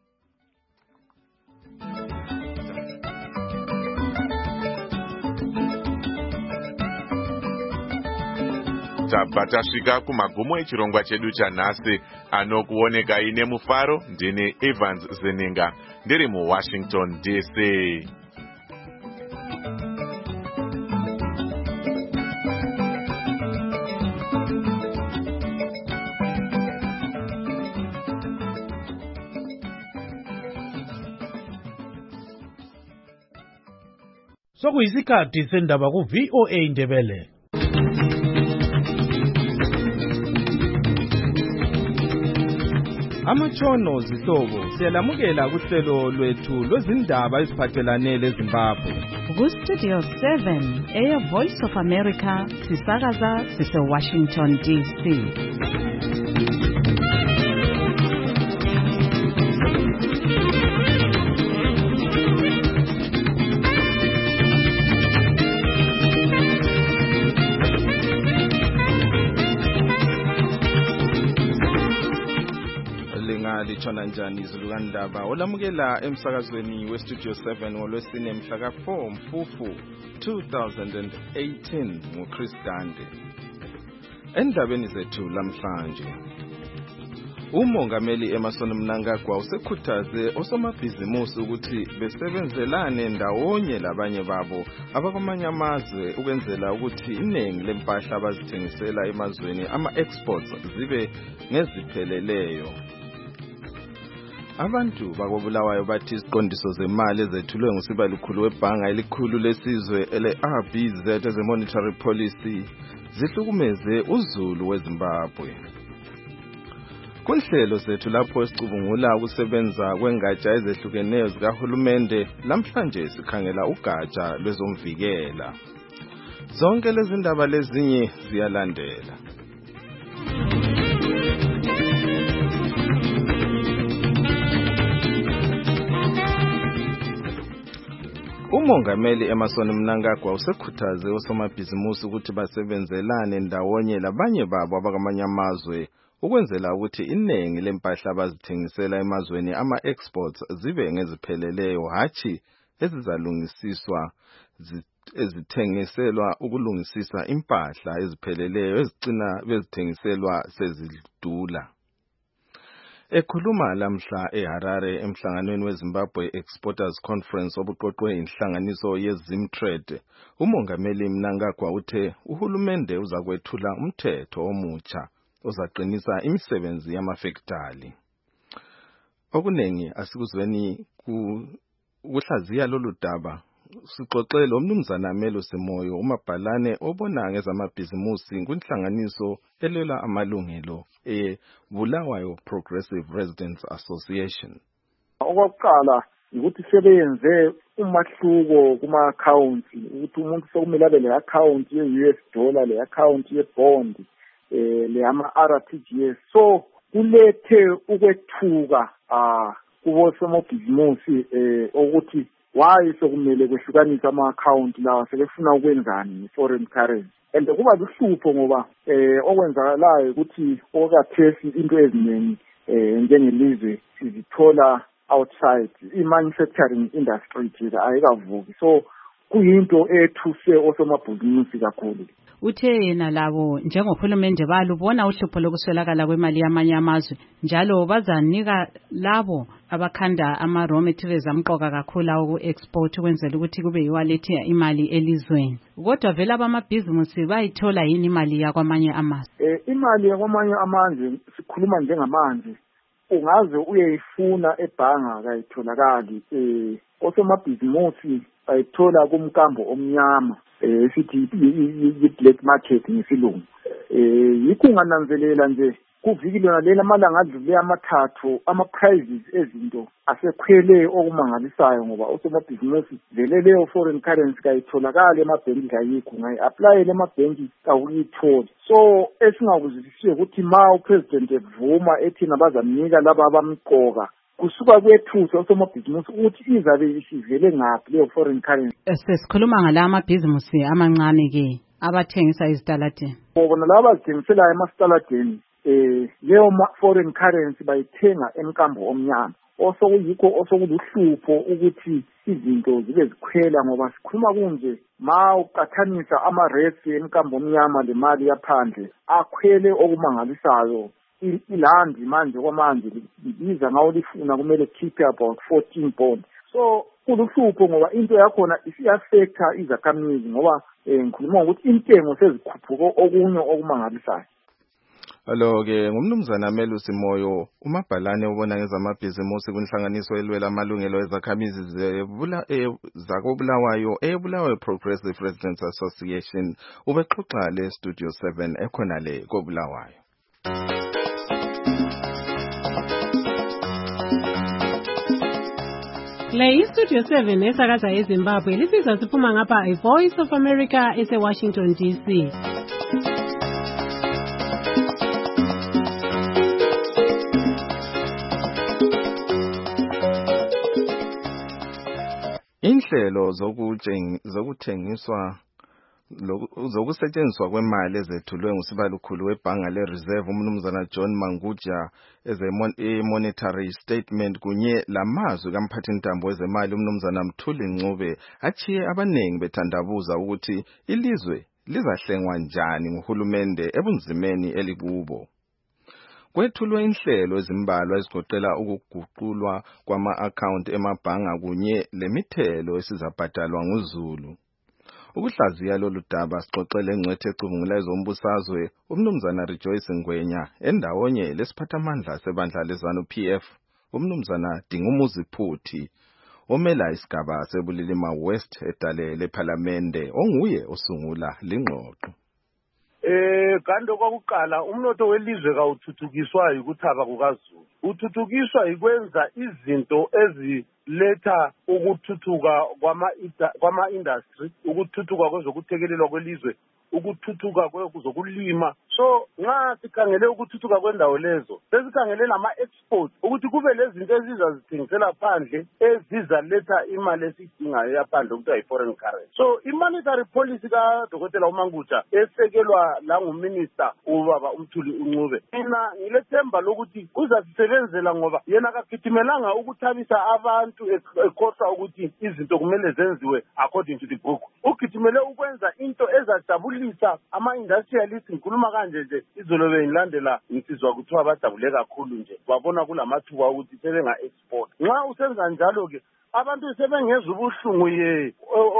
Tabva tasvika kumagumo echirongwa chedu chanhasi, anokuoneka ine mufaro. Ndini Evans Zeninga ndiri muWashington D C. Sokuyisikhathi sendaba ku V O A Ndebele. Amatshono zihlobo siyalamukela kuhlelo lwethu lwezindaba eziphathelane leZimbabwe. Ku Studio seven, Air Voice of America, sisakaza sise Washington D C. Litshona njani izulukandaba olamukela emsakazweni we Studio seven ngolwesine mhla ka four Mfufu two thousand eighteen nguChris Dande. Endabeni zethu lamhlanje, umongameli Emmerson Mnangagwa usekhuthaze osomabhizimusi ukuthi besebenzelane ndawonye labanye babo abakwamanye amazwe ukwenzela ukuthi iningi lempahla abazithengisela emazweni ama-exports zibe ngezipheleleyo. Abantu bakobulawayo bathi iziqondiso zemali ezethulwe ngusibalukhulu webhanga elikhulu lesizwe ele-R B Z as a monetary policy zihlukumeze uzulu weZimbabwe. Kunhlelo zethu lapho sicubungula ukusebenza kwengatsha ezehlukeneyo zikahulumende, lamhlanje sikhangela ugatsha lwezomvikela. Zonke lezi ndaba lezinye ziyalandela. Umongameli Emmerson Mnangagwa usekhuthaze osomabhizimusi ukuthi basebenzelane ndawonye labanye babo abakwamanye amazwe ukwenzela ukuthi iningi lempahla abazithengisela emazweni ama-exports zibe ngezipheleleyo, hathi ezizalungisiswa ezithengiselwa ukulungisisa impahla ezipheleleyo ezigcina bezithengiselwa sezidula. Ekhuluma lamhla eHarare emhlanganweni weZimbabwe Exporters Conference obuqoqwe inhlanganiso yeZimtrade, umongameli Mnangagwa uthe uhulumende uzakwethula umthetho omutsha ozaqinisa imisebenzi yamafektali. Okunengi asikuzweni kuhlaziya lolu daba. Sixoxele umnumzana Melo Semoyo, umabhalane obona ngezamabhizimusi kwinhlanganiso elwela amalungelo eBulawayo Progressive Residents Association. Okokuqala ukuthi sebenze umahluko kuma-account ukuthi umuntu sokumele abe le account ye-U S dollar, le account ye-bond, eh le ama-R T G S. So kulethe ukwethuka ah kubo somabhizimusi eh ukuthi why sokumele kwehlukanisa ama-account lawa sebefuna ukwenzani foreign currency. And kuba luhlupho ngoba eh okwenzakalayo ukuthi okathesi into eziningi eh njengelizwe sizithola outside i-manufacturing industry nje ayikavuki, so kuyinto ethuse osomabhizinisi kakhulu. Uthe yena labo njengohulumende balubona uhlupho lokuswelakala kwemali yamanye amazwe, njalo bazanika labo abakhanda ama-raw materials amqoka kakhulu awoku-export ukwenzela ukuthi kube yiwalethi imali elizweni. Kodwa vele abamabhizimusi bayithola yini imali yakwamanye amazwe? Eh, imali yakwamanye amazwe sikhuluma njengamanje ungaze uyeyifuna ebhanga kayitholakali. Eh, osomabhizimusi bayithola kumkambo omnyama, eh sithi i-black market ngesilungu. Eh yikho ungananzelela nje kuviki lona lela amalanga adlule amathathu ama-prices ezinto asekhwele okumangalisayo ngoba osomabhizimusi vele leyo foreign currency kayitholakali emabhenki kayikho, ngayi-aplayele emabhenki kawuyitholi. So esingakuzwisisiyo ukuthi ma upresident evuma ethi nabazamnika laba abamqoka kusuka kwethusa osomabhizimusi ukuthi izabe isivele ngaphi leyo foreign currency. Sesikhuluma ngala amabhizimusi amancane ke abathengisa izitaladeni. Bona laba abazithengiselayo emastaladen eh leyo foreign currency bayithenga emkambo omnyama. Osokuyikho osokuluhlupho ukuthi izinto zibe zikhwela ngoba sikhuluma kunje ma uqathanisa ama-rates emkambo omnyama le mali yaphandle akhwele okumangalisayo. Ilandi manje kwamanje libiza ngawo lifuna kumele keep about fourteen pounds. So kuluhlupho ngoba into yakhona isiyaffecta izakhamizi ngoba ngikhuluma ukuthi intengo sezikhuphuka okunye okumangalisayo. Alo ke ngumnumzana Melusi Moyo umabhalane ubona ngezamabhizimusi kunhlanganiso elwela amalungelo ezakhamizi zebula zakobulawayo ebulawayo Progressive Residents Association ubexoxa le Studio seven ekhona le kobulawayo. Le Studio seven esakaza eZimbabwe lisizwa siphuma ngapha i Voice of America ese Washington D C. Inhlelo zokuthengiswa zokusetshenziswa kwemali ezethulwe ngusibalukhulu webhanga leReserve umnumzana John Manguja eze-monetary statement kunye lamazwi kamphathintambo wezemali umnumzana Mthuli Ncube achiye abanengi bethandabuza ukuthi ilizwe lizahlengwa njani nguhulumende ebunzimeni elikubo. Kwethulwe inhlelo ezimbalwa ezigoqela ukuguqulwa kwama-account emabhanga kunye lemithelo esizabhadalwa nguZulu. Ukuhlaziya lolu daba sixoxele engcwethe ecubungula ezombusazwe umnumzana Rejoice Ngwenya endawonye lesiphathamandla sebandla lezanu P F umnumzana Dingumuzi Phuthi omela isigaba sebulilima West edale lePhalamende onguye osungula lingxoxo. Eh kanti kwakuqala umnotho welizwe kawuthuthukiswa ukuthaba kukaZulu. Uthuthukiswa ikwenza izinto eziletha ukuthuthuka kwama kwama industry, ukuthuthuka kwezokuthekelelwa kwelizwe, ukuthuthuka kwezokulima. So nxa sikhangele ukuthuthuka kwendawo lezo, sesikhangele nama exports ukuthi kube lezinto ezizazithengisela phandle ezizaletha imali esidingayo yaphandle ukuthi ayi foreign currency. So i-monetary policy ka Dokotela uManguja esekelwa la nguminister ubaba uMthuli Ncube, mina ngilethemba lokuthi uzasebenzela ngoba yena akagitimelanga ukuthabisa abantu ekhosa ukuthi izinto kumele zenziwe according to the book. Ugitimele ukwenza into ezajabulisa ama-industrialists. Ngikhuluma kanje nje izolo bengilandela insizwa kuthiwa bajabule kakhulu nje babona kulamathuba ukuthi sebenga-export. Nxa usenza njalo ke abantu sebengezwa ubuhlungu ye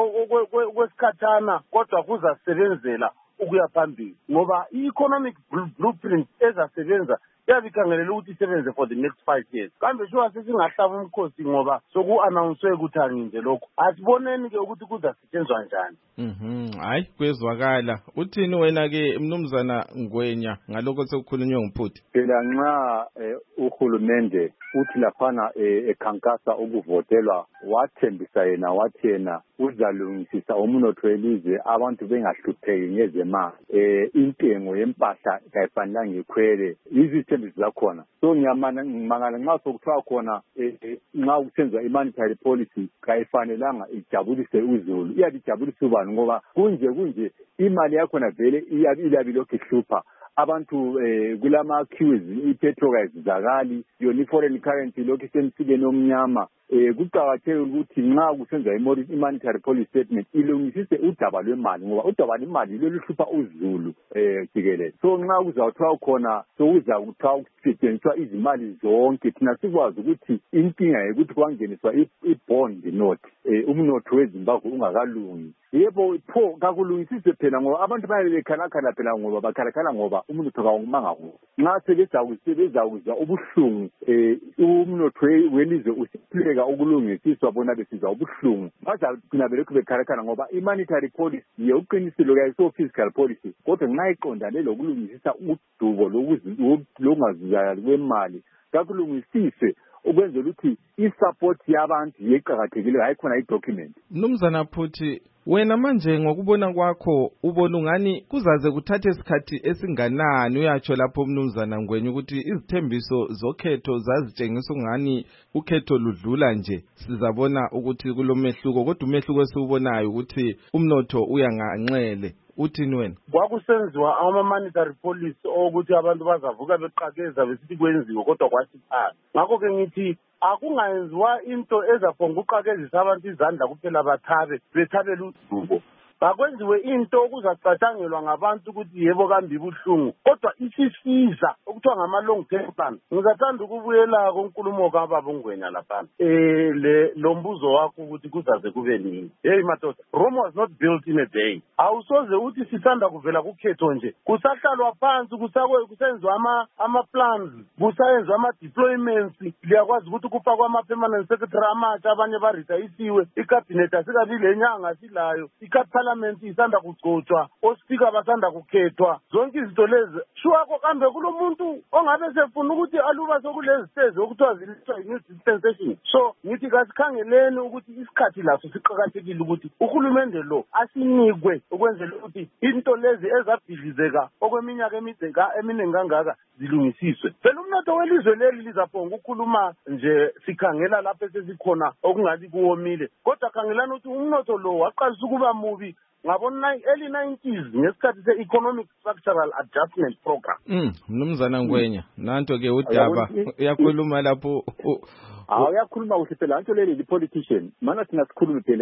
kwesikhathana kodwa kuzasebenzela ukuya phambili ngoba i-economic blueprint ezasebenza yabikhangelela ukuthi isebenze for the next five years. Kambe shuwa sesingahlaba umkhosi ngoba soku-announce ukuthi anginje lokho. Asiboneni ke ukuthi kuzasetshenzwa njani. Mhm, hayi kwezwakala. Uthini wena ke mnumzana Ngwenya ngalokho sekukhulunywe nguPhuthi? Phela nxa uhulumende uthi laphana ekhankasa ukuvotelwa wathembisa yena wathi yena uzalungisisa umnotho welizwe abantu bengahlupheki ngezemali. Eh intengo yempahla kayifanelanga ikhwele. Izithembiso zakhona. So ngiyamangala nxa sokuthiwa khona nxa kusenziwa i-monetary policy kayifanelanga ijabulise uZulu. Iyabijabulisa ubani ngoba kunje kunje imali yakhona vele iyabi lokhu ihlupha. Abantu eh kulama queues ipetrol ayizakali yona foreign currency lokhu isemsikeni omnyama. Eh kuqakathekile ukuthi nxa kusenza i-monetary policy statement ilungisise udaba lwemali ngoba udaba lwemali loluhlupha uZulu eh jikelele. So nxa kuzawuthiwa khona sokuza kuthiwa ukusetshenziswa izimali zonke thina sikwazi ukuthi inkinga yokuthi kwangeniswa i-bond note eh umnotho weZimbabwe ungakalungi. Yebo pho kakulungisise phela ngoba abantu bayabe bekhalakhala phela ngoba bakhalakhala ngoba umnotho kawumanga ngo. Nxa sebeza kusebenza ukuzwa ubuhlungu eh umnotho welizwe usiphileka ukulungisiswa bona besizwa ubuhlungu. Baza kugcina belokhu bekhalakhala ngoba i-monetary policy yokuqiniselo kayiso fiscal policy kodwa nxa iqondane lokulungisisa udubo lokungazuzakali kwemali kakulungisise ukwenzela ukuthi i-support yabantu yeqhakathekile hayi khona i-document. Mnumzana Phuthi wena manje ngokubona kwakho ubona ungani kuzaze kuthathe isikhathi esinganani uyatsho lapho mnumzana Ngwenya ukuthi izithembiso zokhetho zazitshengisa ungani ukhetho ludlula nje sizabona ukuthi kulomehluko kodwa umehluko esiubonayo ukuthi umnotho uyanganxele. Uthini wena? Kwakusenziwa ama-monetary policy ukuthi abantu bazavuka beqakeza besithi kwenziwe kodwa kwathi phansi. Ngakho ke ngithi akungayenziwa into ezaphonga uqakezisa abantu izandla kuphela bathabe bethabela udubo. akwenziwe into okuzacatshangelwa ngabantu ukuthi yebo kambi buhlungu kodwa isisiza okuthiwa ngama-long term plan. Ngizathanda ukubuyela konkulumo kababa uNgwenya lapha eh le lo mbuzo wakho ukuthi kuzaze kube nini. Hey madoda, Rome was not built in a day. Awusoze uthi sisanda kuvela kukhetho nje kusahlalwa phansi kusakwe kusenziwa ama ama plans kusayenzwa ama deployments liyakwazi ukuthi kufakwa ama permanent secretary amatsha abanye baritayisiwe icabinet asikabi lenyanga silayo iparliament isanda kugcotshwa ospeaker basanda kukhethwa zonke izinto lezi shuwako kambe kulomuntu ongabe sefuna ukuthi aluba sokulezi stage okuthiwa zilithwa new dispensation. So ngithi kasikhangeleni ukuthi isikhathi laso siqhakathekile ukuthi uhulumende lo asinikwe ukwenzela ukuthi into lezi ezabhidlizeka okweminyaka emideka eminingi kangaka zilungisiswe. Phela umnotho welizwe leli lizaphonga ukukhuluma nje sikhangela lapho esesikhona okungathi kuwomile kodwa khangelani ukuthi umnotho lo waqalisa ukuba mubi ngabona early nineties ngesikhathi se-economic structural adjustment program. Mm, mnumzana Ngwenya nanto ke udaba uyakhuluma lapho awu uyakhuluma kuhle phela nto leli politician mana thina sikhuluma phela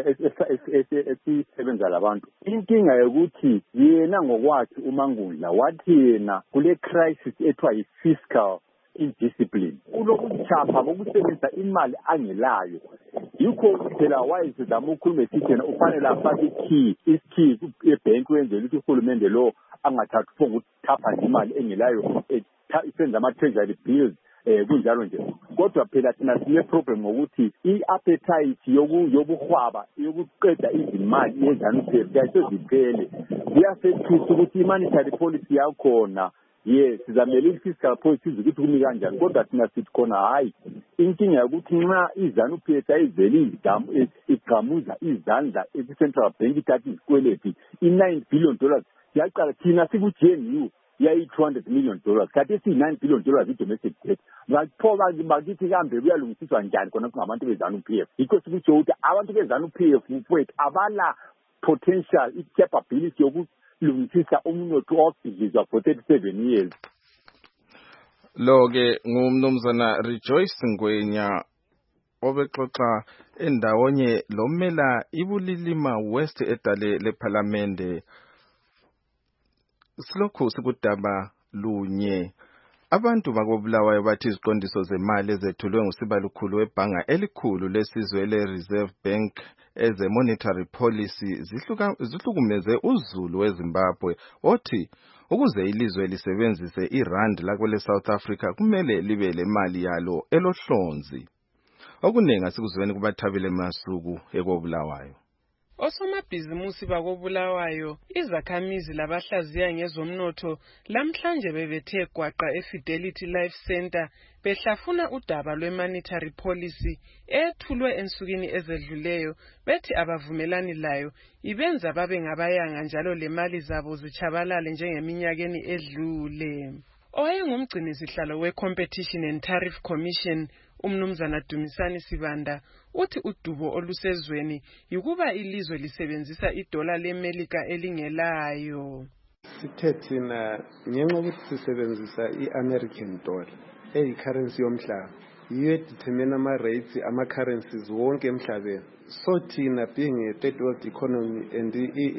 esisebenza labantu. Inkinga yokuthi yena ngokwakhe uMangundla wathi yena kule crisis ethiwa yi-fiscal indiscipline ulokuchapha ngokusebenzisa imali angelayo yikho phela wayezama ukukhuluma esithi yena ufanele afake ikey isikey ebhenki wenzela ukuthi uhulumende lo angathatha uphongo ukuthapha imali engelayo isenza ama-treasury bills eh kunjalo nje kodwa phela thina sine problem ngokuthi i-appetite yobuhwaba yokuqeda izimali ezanuphela kuyaseziphele kuyafethisa ukuthi i-monetary policy yakhona yes sizamele i-fiscal policy ukuthi kumi kanjani kodwa thina sithi khona hayi inkinga yokuthi nxa iZANU-P F ayivele igamuza izandla esi-central bank ithatha izikweleti i-nine billion dollars yaqala thina siku-G N U yayi-two hundred million dollars kanti esiyi-nine billion dollars i-domestic debt ngakupho bakithi kambe kuyalungisiswa njani khona kungabantu be-ZANU-P F yikho sikutsho ukuthi abantu be-ZANU-P F mfowethu abala potential i-capability yokulungisisa umnotho wabhidlizwa for thirty-seven years. Lo ke ngumnumzana Rejoice Ngwenya obexoxa endawonye lomela ibulilima West edale leParliamente. Silokhu sikudaba lunye abantu bakobulawayo bathi iziqondiso zemali ezethulwe ngusibalukhulu webhanga elikhulu lesizwe le-Reserve Bank eze monetary policy zihluka zihlukumeze uzulu weZimbabwe othi ukuze ilizwe lisebenzise irand lakwele South Africa kumele libe le mali yalo elohlonzi okunenga sikuzweni kubathabile masuku ekobulawayo. Osomabhizimusi bakobulawayo izakhamizi labahlaziya ngezomnotho lamhlanje bebethe gwaqa eFidelity Life Center behlafuna udaba lwe-monetary policy ethulwe ensukwini ezedluleyo bethi abavumelani layo ibenza babe ngabayanga njalo le mali zabo zichabalale njengeminyakeni edlule. Owayengumgcini sihlalo we-Competition and Tariff Commission umnumzana Dumisani Sibanda uthi udubo olusezweni yukuba ilizwe lisebenzisa idola leMelika elingelayo. Sithe thina ngenxa ukuthi sisebenzisa i-American dollar eyi-currency yomhlaba yiyo edetermine ama-rates ama-currencies wonke emhlabeni. So thina being a third world economy and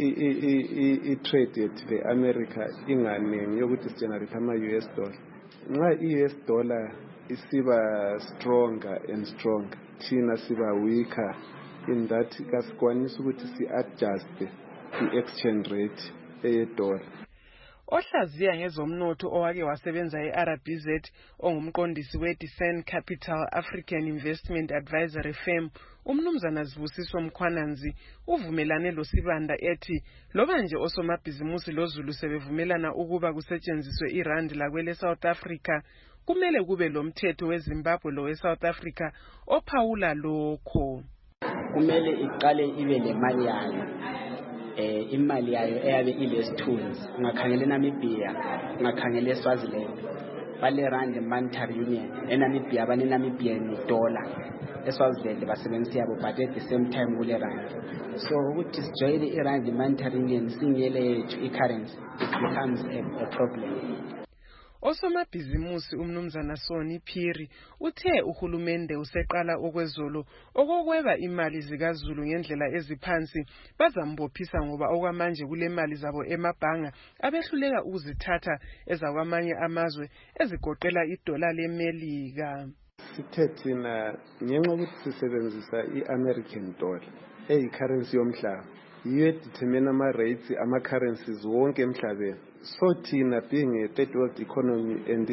i-trade yethu le-America inganingi yokuthi sigenerate ama-U S dollar. Nxa i-U S dollar isiba stronger and stronger thina siba weaker in that kasikwanisa ukuthi si-adjust i-exchange rate eyedola. Ohlaziya ngezomnotho owake wasebenza e-R B Z ongumqondisi we-Design Capital African Investment Advisory Firm umnumzana Zibusiso Mkhwananzi uvumelane lo Sibanda ethi loba nje osomabhizimusi lozulu sebevumelana ukuba kusetshenziswe irand lakwele South Africa kumele kube lo mthetho weZimbabwe lo we-South Africa ophawula lokho. Kumele iqale ibe le mali yayo eh imali yayo eyabe ilesithunzi ungakhangela eNamibia ungakhangela eSwaziland bale rand monetary union eNamibia bane Namibian dollar eSwaziland basebenzisa yabo but at the same time kule rand so ukuthi sijoyine irand monetary union singele yethu i-currency it becomes a, a problem. Osomabhizimusi umnumzana Soni Phiri uthe uhulumende useqala okwezolo okokweba imali zikaZulu ngendlela eziphansi bazambophisa ngoba okwamanje kule mali zabo emabhanga abehluleka ukuzithatha ezakwamanye amazwe ezigoqela idola leMelika. Sithe thina ngenxa ukuthi sisebenzisa i-American dollar eyi-currency yomhlaba yiyo edetermine ama-rates ama-currencies wonke emhlabeni. So thina being a third world economy and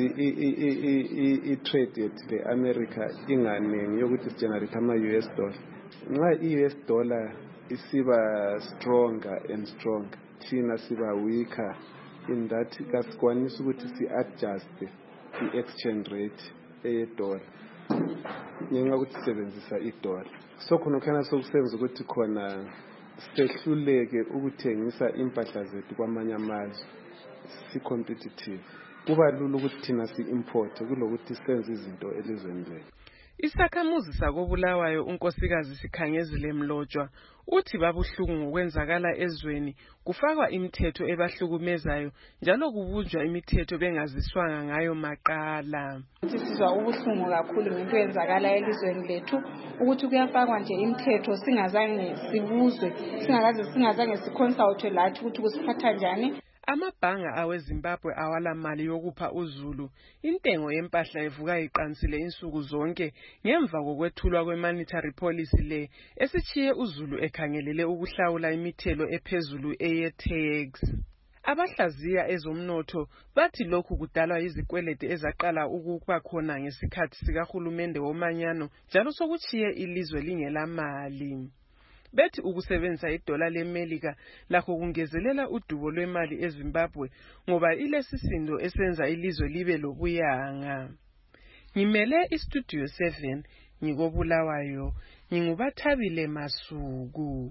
i-trade yethu le-America inganingi yokuthi sigenerate ama-U S dollar. Nxa i-U S dollar isiba stronger and stronger, thina siba weaker in that kasikwanisa ukuthi si-adjust i-exchange rate eyedola ngenxa ukuthi sisebenzisa idola. So khona khona sokusenza ukuthi khona sehluleke ukuthengisa impahla zethu kwamanye amazwe si competitive. Kuba lula ukuthi thina si import kulokuthi senze izinto elizweni lethu. Isakhamuzi sakobulawayo unkosikazi Sikhangezile Mlotshwa uthi babuhlungu ngokwenzakala ezweni kufakwa imithetho ebahlukumezayo njalo kubunjwa imithetho bengaziswanga ngayo maqala. Sisizwa ubuhlungu kakhulu ngento yenzakala elizweni lethu ukuthi kuyafakwa nje imithetho singazange sibuzwe singakaze singazange siconsultwe lathi ukuthi kusiphatha njani. Amabhanga aweZimbabwe awala mali yokupha uZulu. Intengo yempahla evuka iqansile insuku zonke ngemva kokwethulwa kwemonetary policy le esichiye uZulu ekhangelele ukuhlawula imithelo ephezulu eye-tax. Abahlaziya ezomnotho bathi lokhu kudalwa izikwelede ezaqala ukuba khona ngesikhathi sikahulumende womanyano njalo sokuchiye ilizwe lingela mali. Bethi ukusebenzisa idola leMelika lakho kungezelela udubo lwemali eZimbabwe ngoba ilesisindo esenza ilizwe libe lobuyanga. Ngimele iStudio seven ngikobulawayo ngingubathabile Masuku.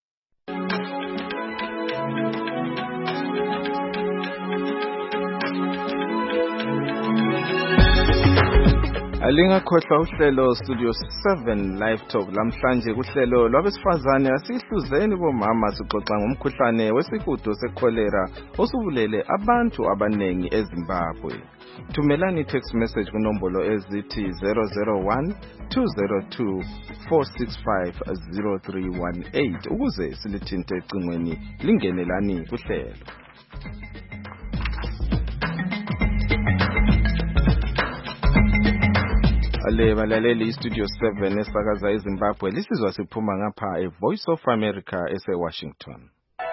Alingakhohlwa uhlelo Studio seven Live Talk lamhlanje kuhlelo lwabesifazane asihluzeni bomama sixoxa ngomkhuhlane wesihudo secholera osubulele abantu abanengi eZimbabwe. Thumelani text message kunombolo ezithi zero zero one two zero two four six five zero three one eight ukuze silithinte ecingweni lingenelani kuhlelo. Ale balaleli iStudio seven esakaza eZimbabwe lisizwa siphuma ngapha eVoice of America eseWashington.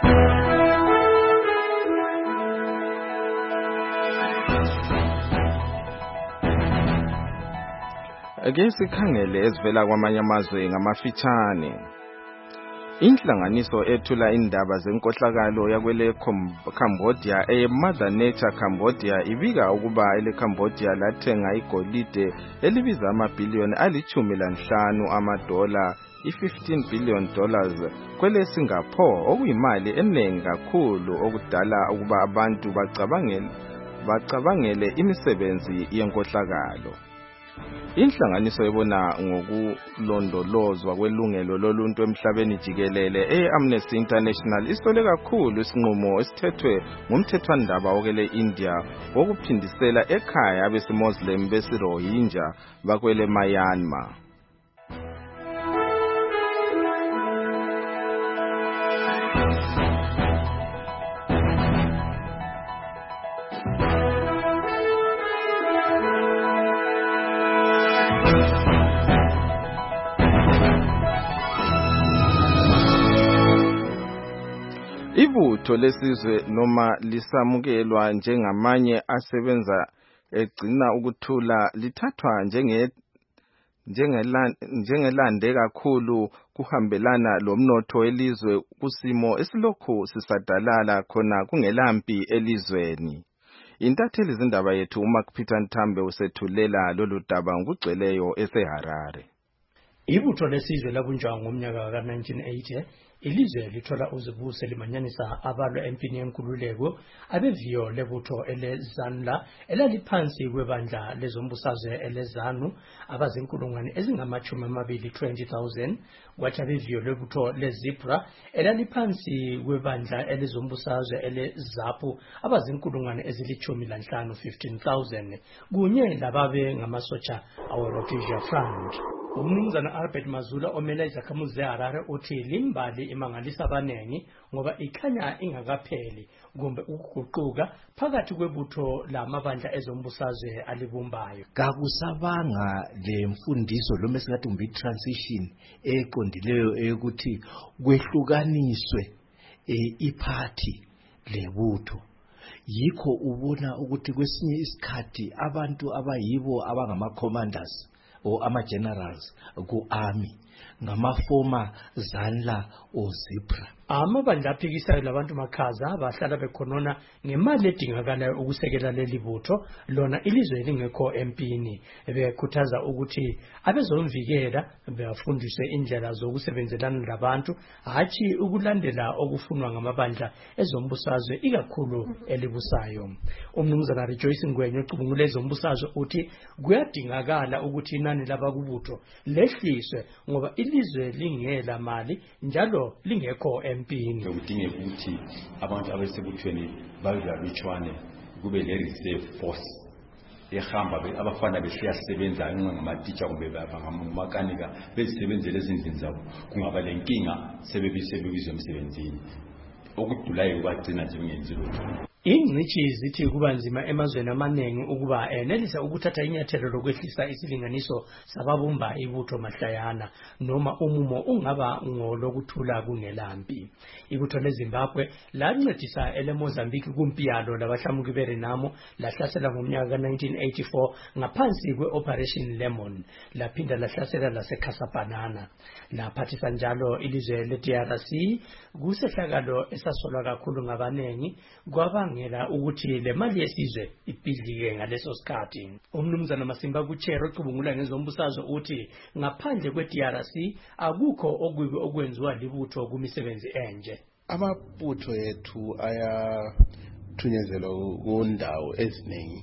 Ake sikhangele ezivela kwamanye amazwe ngamafitshane. Inhlanganiso ethula indaba zenkohlakalo yakwele Cambodia eMother Nature Cambodia ibika ukuba ele Cambodia lathenga igolide elibiza amabhiliyoni alithumi lanhlanu amadola i-fifteen billion dollars kwele Singapore okuyimali eningi kakhulu okudala ukuba abantu bacabangele bacabangele imisebenzi yenkohlakalo. Inhlanganiso ebona ngokulondolozwa kwelungelo loluntu emhlabeni jikelele e-Amnesty International isole kakhulu isinqumo esithethwe ngumthethwandaba okele India wokuphindisela ekhaya abesimoslim besiRohingya bakwele Myanmar. Ibutho lesizwe noma lisamukelwa njengamanye asebenza egcina ukuthula lithathwa njenge njengelande kakhulu kuhambelana lomnotho welizwe kusimo esilokhu sisadalala khona kungelampi elizweni. Intatheli zindaba yethu uMacPeter Nthambe usethulela lolu daba ngokugcweleyo eseHarare. Ibutho lesizwe labunjwa ngomnyaka ka nineteen eighty ilizwe lithola uzibuse limanyanisa abalwa empini yenkululeko abeviyo lebutho elezanla elaliphansi kwebandla lezombusazwe elezanu abazinkulungwane ezingamachumi amabili twenty thousand kwathi abeviyo lebutho lezibra elaliphansi kwebandla elezombusazwe elezapu abazinkulungwane ezilichumi lanhlanu fifteen thousand kunye lababe ngamasotsha awe-Rhodesia Front. Umnumzana Albert Mazula omela izakhamuzi zeHarare uthi limbali imangalisa abanengi ngoba ikhanya ingakapheli kumbe ukuguquka phakathi kwebutho lamabandla ezombusazwe alibumbayo. Kakusabanga le mfundiso lo mesingathi kumbe transition eqondileyo ukuthi kwehlukaniswe iphathi lebutho. Yikho ubona ukuthi kwesinye isikhathi abantu abayibo abangama commanders o ama generals ku army ngamafoma zanla o zipra. Amabandla aphikisayo labantu makhaza bahlala bekhonona ngemali edingakalayo ukusekela leli butho lona ilizwe lingekho empini bekhuthaza ukuthi abezomvikela befundiswe indlela zokusebenzelana labantu hathi ukulandela okufunwa ngamabandla ezombusazwe ikakhulu elibusayo. Umnumzana Rejoice Ngwenya ocubungula ezombusazwe uthi kuyadingakala ukuthi inani labakubutho lehliswe ngoba ilizwe lingela mali njalo lingekho empini. Kudingeka ukuthi abantu abasebuthweni babe babitshwane kube le reserve force ehamba abafana besiyasebenza ngamateacher kumbe bangamakanика bezisebenzele ezindlini zabo kungaba lenkinga sebebisebebizwe emsebenzini okudulayo bagcina nje bengenzi lutho. Ingcithi zithi kuba nzima emazweni amaningi ukuba enelisa ukuthatha inyathelo lokwehlisa isilinganiso sababumba ibutho mahlayana noma umumo ungaba ngolokuthula kungelampi. Ibutho leZimbabwe lancedisa ele Mozambique kumpiyalo labahlamuki beRenamo lahlasela ngomnyaka ka nineteen eighty-four ngaphansi kweOperation Lemon laphinda lahlasela laseCasabanana laphathisa njalo ilizwe le-D R C kusehlakalo esasolwa kakhulu ngabanengi kwaba ngela ukuthi le mali yesizwe ibhidlike ngaleso sikhathi. Umnumzana Masimba Kuchero ocubungula ngezombusazwe uthi ngaphandle kwe-D R C akukho okubi okwenziwa libutho kumisebenzi enje. Amabutho ethu ayathunyezela kundawo eziningi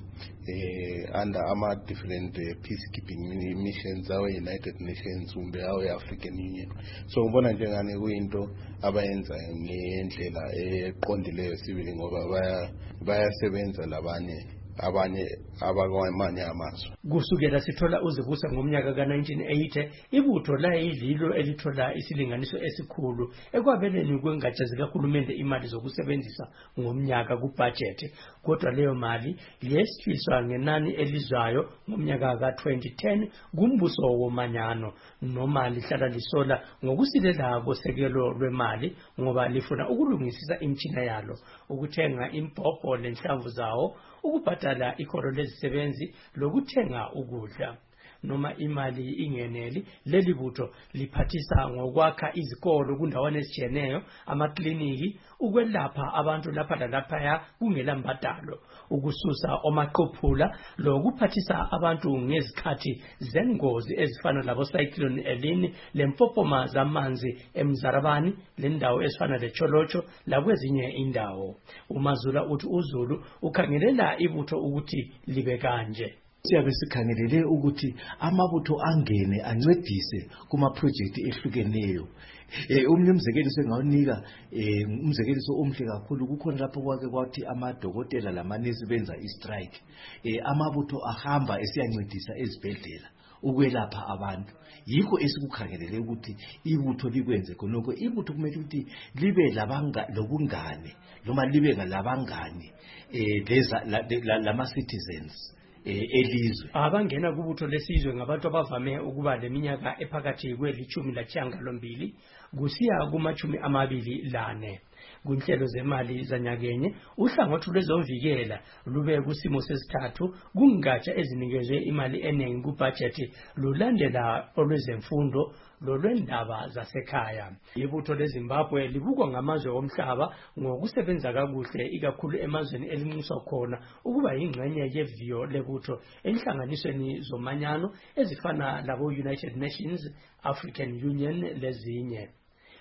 eh under ama different uh, peacekeeping missions awe United Nations kumbe awe African Union. So ngibona njengane kuyinto abayenza ngendlela eqondileyo sibili ngoba baya bayasebenza labanye abanye abakwamanye amazwe. Kusukela sithola uzibusa ngomnyaka ka nineteen eighty ibutho layililo elithola isilinganiso esikhulu ekwabeleni kwengatsha zikahulumende imali zokusebenzisa ngomnyaka kubudget kodwa leyo mali yesifiswa ngenani elizwayo ngomnyaka ka twenty ten kumbuso womanyano noma lihlala lisola ngokusilela kosekelo lwemali ngoba lifuna ukulungisisa imtshina yalo ukuthenga impopho lenhlamvu zawo ukubhadala ikhoro lezisebenzi lokuthenga ukudla noma imali ingeneli leli butho liphathisa ngokwakha izikolo kundawana ezijeneyo amakliniki ukwelapha abantu lapha lalapha kungela mbadalo ukususa omaqophula lokuphathisa abantu ngezikhathi zengozi ezifana labo cyclone Elini lempopoma zamanzi eMzarabani lendawo ezifana leCholocho lakwezinye indawo. uMazula uthi uZulu ukhangelela ibutho ukuthi libe kanje. Siyabe sikhangelele ukuthi amabutho angene ancedise kuma project ehlukeneyo. Eh umnyumzekeliso engawunika eh umzekeliso omhle kakhulu kukhona lapho kwake kwathi amadokotela lamanesi benza istrike. Eh amabutho ahamba esiyancedisa ezibhedlela ukwelapha abantu. Yikho esikukhangelele ukuthi ibutho likwenze khonoko. Ibutho kumele ukuthi libe labanga lobungane noma libe ngalabangani eh leza lama citizens elizwe. Abangena kubutho lesizwe ngabantu abavame ukuba leminyaka ephakathi kwelichumi lachiyangalombili kusiya kumachumi amabili lane. Kunhlelo zemali zanyakenye uhlangothi lwezomvikela lube kusimo sesithathu kungatsha ezinikezwe imali eningi kubudget lulandela olwezemfundo lolwendaba zasekhaya. Ibutho leZimbabwe libukwa ngamazwe omhlaba ngokusebenza kakuhle ikakhulu emazweni elinxuswa khona ukuba yingxenye yeviyo lebutho enhlanganisweni zomanyano ezifana labo United Nations, African Union lezinye.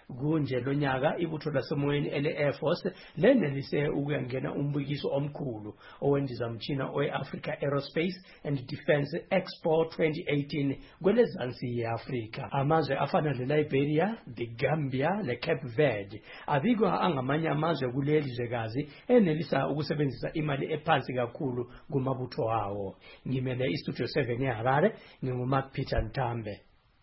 kunje lo nyaka ibutho lasemoyeni ele-Air Force lenelise ukuyangena umbukiso omkhulu owendizamtshina owe-Africa Aerospace and Defence Expo twenty eighteen kwelezansi ye-Afrika. Amazwe afana le-Liberia, the Gambia le-Cape Verde abikwa angamanye amazwe kuleli zwekazi enelisa ukusebenzisa imali ephansi kakhulu kumabutho awo. Ngimele iStudio seven eHarare, nginguMark Peter Ntambe.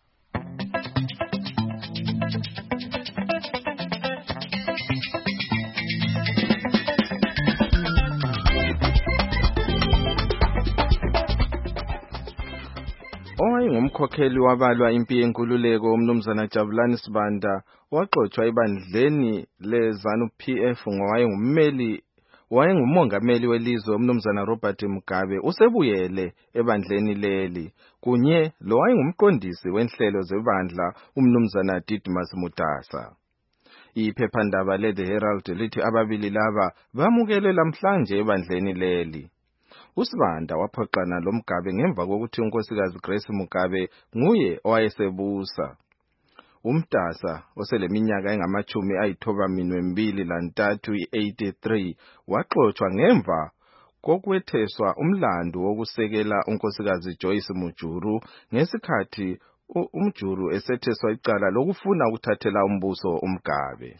Owayengumkhokheli wabalwa impi yenkululeko umnumzana Jabulani Sibanda waxoxwa ebandleni leZANU-P F ngowayengummeli wayengumongameli welizwe umnumzana Robert Mugabe usebuyele ebandleni leli kunye lo wayengumqondisi wenhlelo zebandla umnumzana Didymus Mutasa. Iphephandaba le-The Herald lithi ababili laba bamukelwe lamhlanje ebandleni leli. uSibanda waphoxana lo Mugabe ngemva kokuthi unkosikazi Grace Mugabe nguye owayesebusa. Umtasa oseleminyaka engamachumi ayithoba minwe mbili lantathu eighty-three waxoxwa ngemva kokwetheswa umlando wokusekela unkosikazi Joyce Mujuru ngesikhathi umjuru esetheswa icala lokufuna ukuthathela umbuso uMugabe.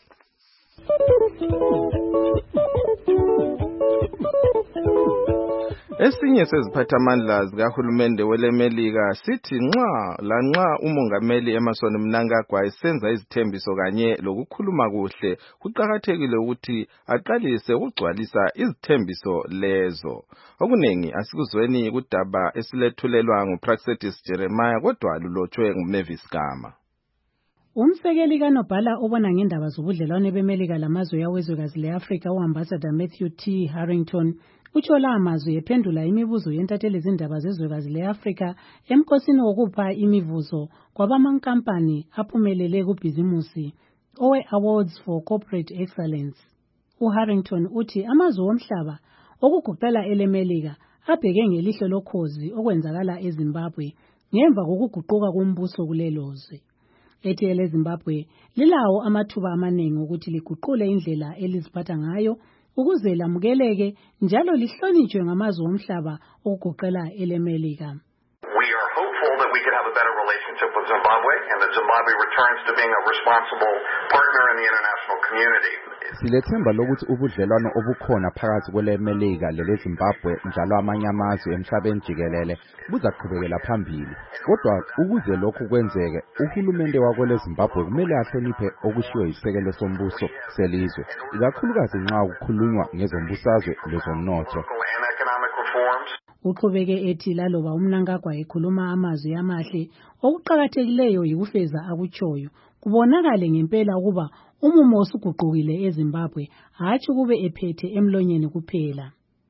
Esinye seziphathamandla zikahulumende welemelika sithi nxa lanxa umongameli Emmerson Mnangagwa esenza izithembiso kanye lokukhuluma kuhle kuqhakathekile ukuthi aqalise ukugcwalisa izithembiso lezo. Okunengi asikuzweni kudaba esilethulelwa nguPraxedis Jeremiah kodwa lulotshwe nguMavis Gama. Umsekeli kaNobhala obona ngendaba zobudlelwane bemelika lamazwe yawezwekazi le-Afrika uAmbassador Matthew T. Harrington utsho la amazwi ephendula imibuzo yentatheli zindaba zezwekazi le-Afrika emkosini wokupha imivuzo kwabamankampani aphumelele kubhizimusi owe-Awards for Corporate Excellence. UHarrington uthi amazwe omhlaba okugoqela elemelika abheke ngelihlo lokhozi okwenzakala eZimbabwe ngemva kokuguquka kombuso kulelozwe. Ethi eleZimbabwe lilawo amathuba amaningi ukuthi liguqule indlela eliziphatha ngayo ukuze lamukeleke njalo lihlonitshwe ngamazwe omhlaba okugoqela elemelika. We are hopeful that we can have a better relationship with Zimbabwe and that Zimbabwe returns to being a responsible partner in the international community. Silethemba lokuthi ubudlelwano obukhona phakathi kwelemelika leleZimbabwe njalo amanye amazwe emhlabeni jikelele buzaqhubekela phambili. Kodwa ukuze lokhu kwenzeke, uhulumende wakweleZimbabwe kumele ahloniphe okushiwo yisekelo sombuso selizwe, ikakhulukazi nxa kukhulunywa ngezombusazwe lezomnotho. Uqhubeke ethi laloba uMnangagwa ekhuluma amazwi amahle okuqhakathekileyo yikufeza akutshoyo kubonakale ngempela ukuba umumo osuguqukile eZimbabwe hatshi kube ephethe emlonyeni kuphela.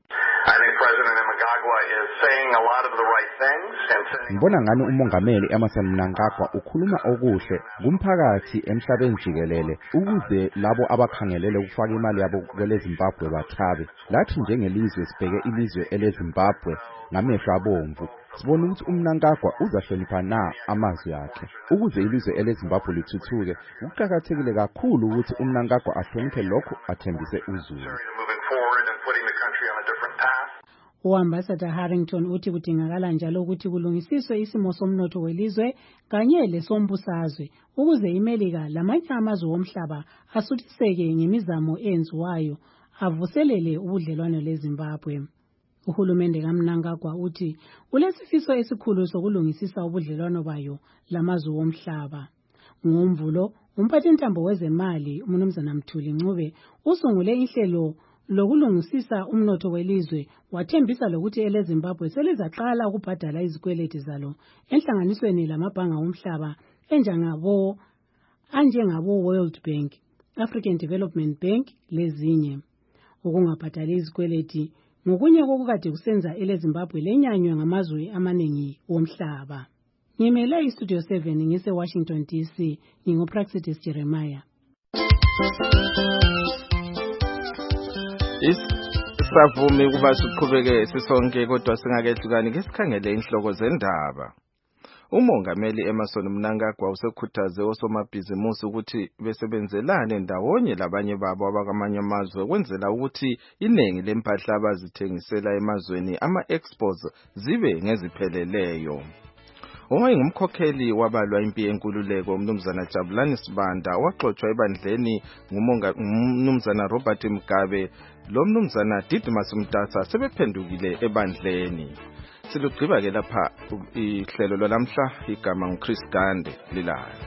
Ngibona ngani umongameli Emmerson Mnangagwa ukhuluma okuhle kumphakathi emhlabeni jikelele ukuze labo abakhangelele ukufaka imali yabo kweleZimbabwe bathabe. Lathi njengelizwe sibheke ilizwe eleZimbabwe ngamehlo abomvu. Sibona ukuthi uMnangagwa uzahlonipha na amazwi akhe. Ukuze ilizwe eleZimbabwe lithuthuke, kuqhakathekile kakhulu ukuthi uMnangagwa ahloniphe lokho athembise uZulu. UAmbassador Harrington uthi kudingakala njalo ukuthi kulungisiswe isimo somnotho welizwe kanye lesombusazwe ukuze imelika lamanye amazwe omhlaba asuthiseke ngemizamo enziwayo avuselele ubudlelwano leZimbabwe. Uhulumende kaMnangagwa uthi ulesifiso esikhulu sokulungisisa ubudlelwano bayo lamazwe omhlaba. Ngomvulo umphathintambo wezemali uMnumzana Mthuli Ncube usungule inhlelo lokulungisisa umnotho welizwe wathembisa lokuthi eleZimbabwe selizaqala ukubhadala izikweleti zalo enhlanganisweni lamabhanga omhlaba enjengabo anjengabo World Bank, African Development Bank lezinye. Ukungabhadali izikweleti ngokunye kokukade kusenza eleZimbabwe lenyanywe ngamazwe amaningi omhlaba. Ngimele iStudio seven ngise Washington D C ngingoPraxedis Jeremiah. Isavumi kuba siqhubeke sisonke kodwa singakehlukani ke sikhangele inhloko zendaba. Umongameli Emmerson Mnangagwa usekhuthaze osomabhizimusi ukuthi besebenzelane ndawonye labanye babo abakamanye amazwe ukwenzela ukuthi iningi lempahla abazithengisela emazweni ama-exports zibe ngezipheleleyo. Owayengumkhokheli wabalwa impi yenkululeko umnumzana Jabulani Sibanda waxoxwa ebandleni ngumnumzana Robert Mugabe lo mnumzana Didimus Mdasa sebephendukile ebandleni. Silugqiba ke lapha ihlelo lwanamhla igama nguChris Gande lilayo.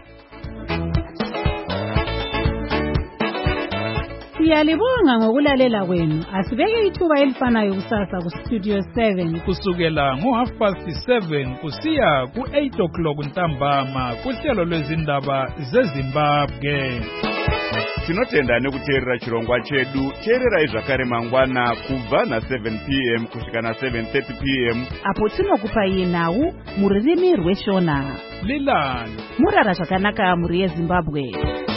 Siyalibonga ngokulalela kwenu. Asibeke ithuba elifanayo kusasa ku Studio seven kusukela ngo half past seven kusiya ku eight o'clock ntambama kuhlelo lwezindaba zeZimbabwe. Tinotenda nekuteerera chirongwa chedu. Teererai zvakare mangwana kubva na seven p m kusvika na seven thirty p m apo tinokupai nhau mururimi rweshona. Lilani Murara zvakanaka muri yeZimbabwe.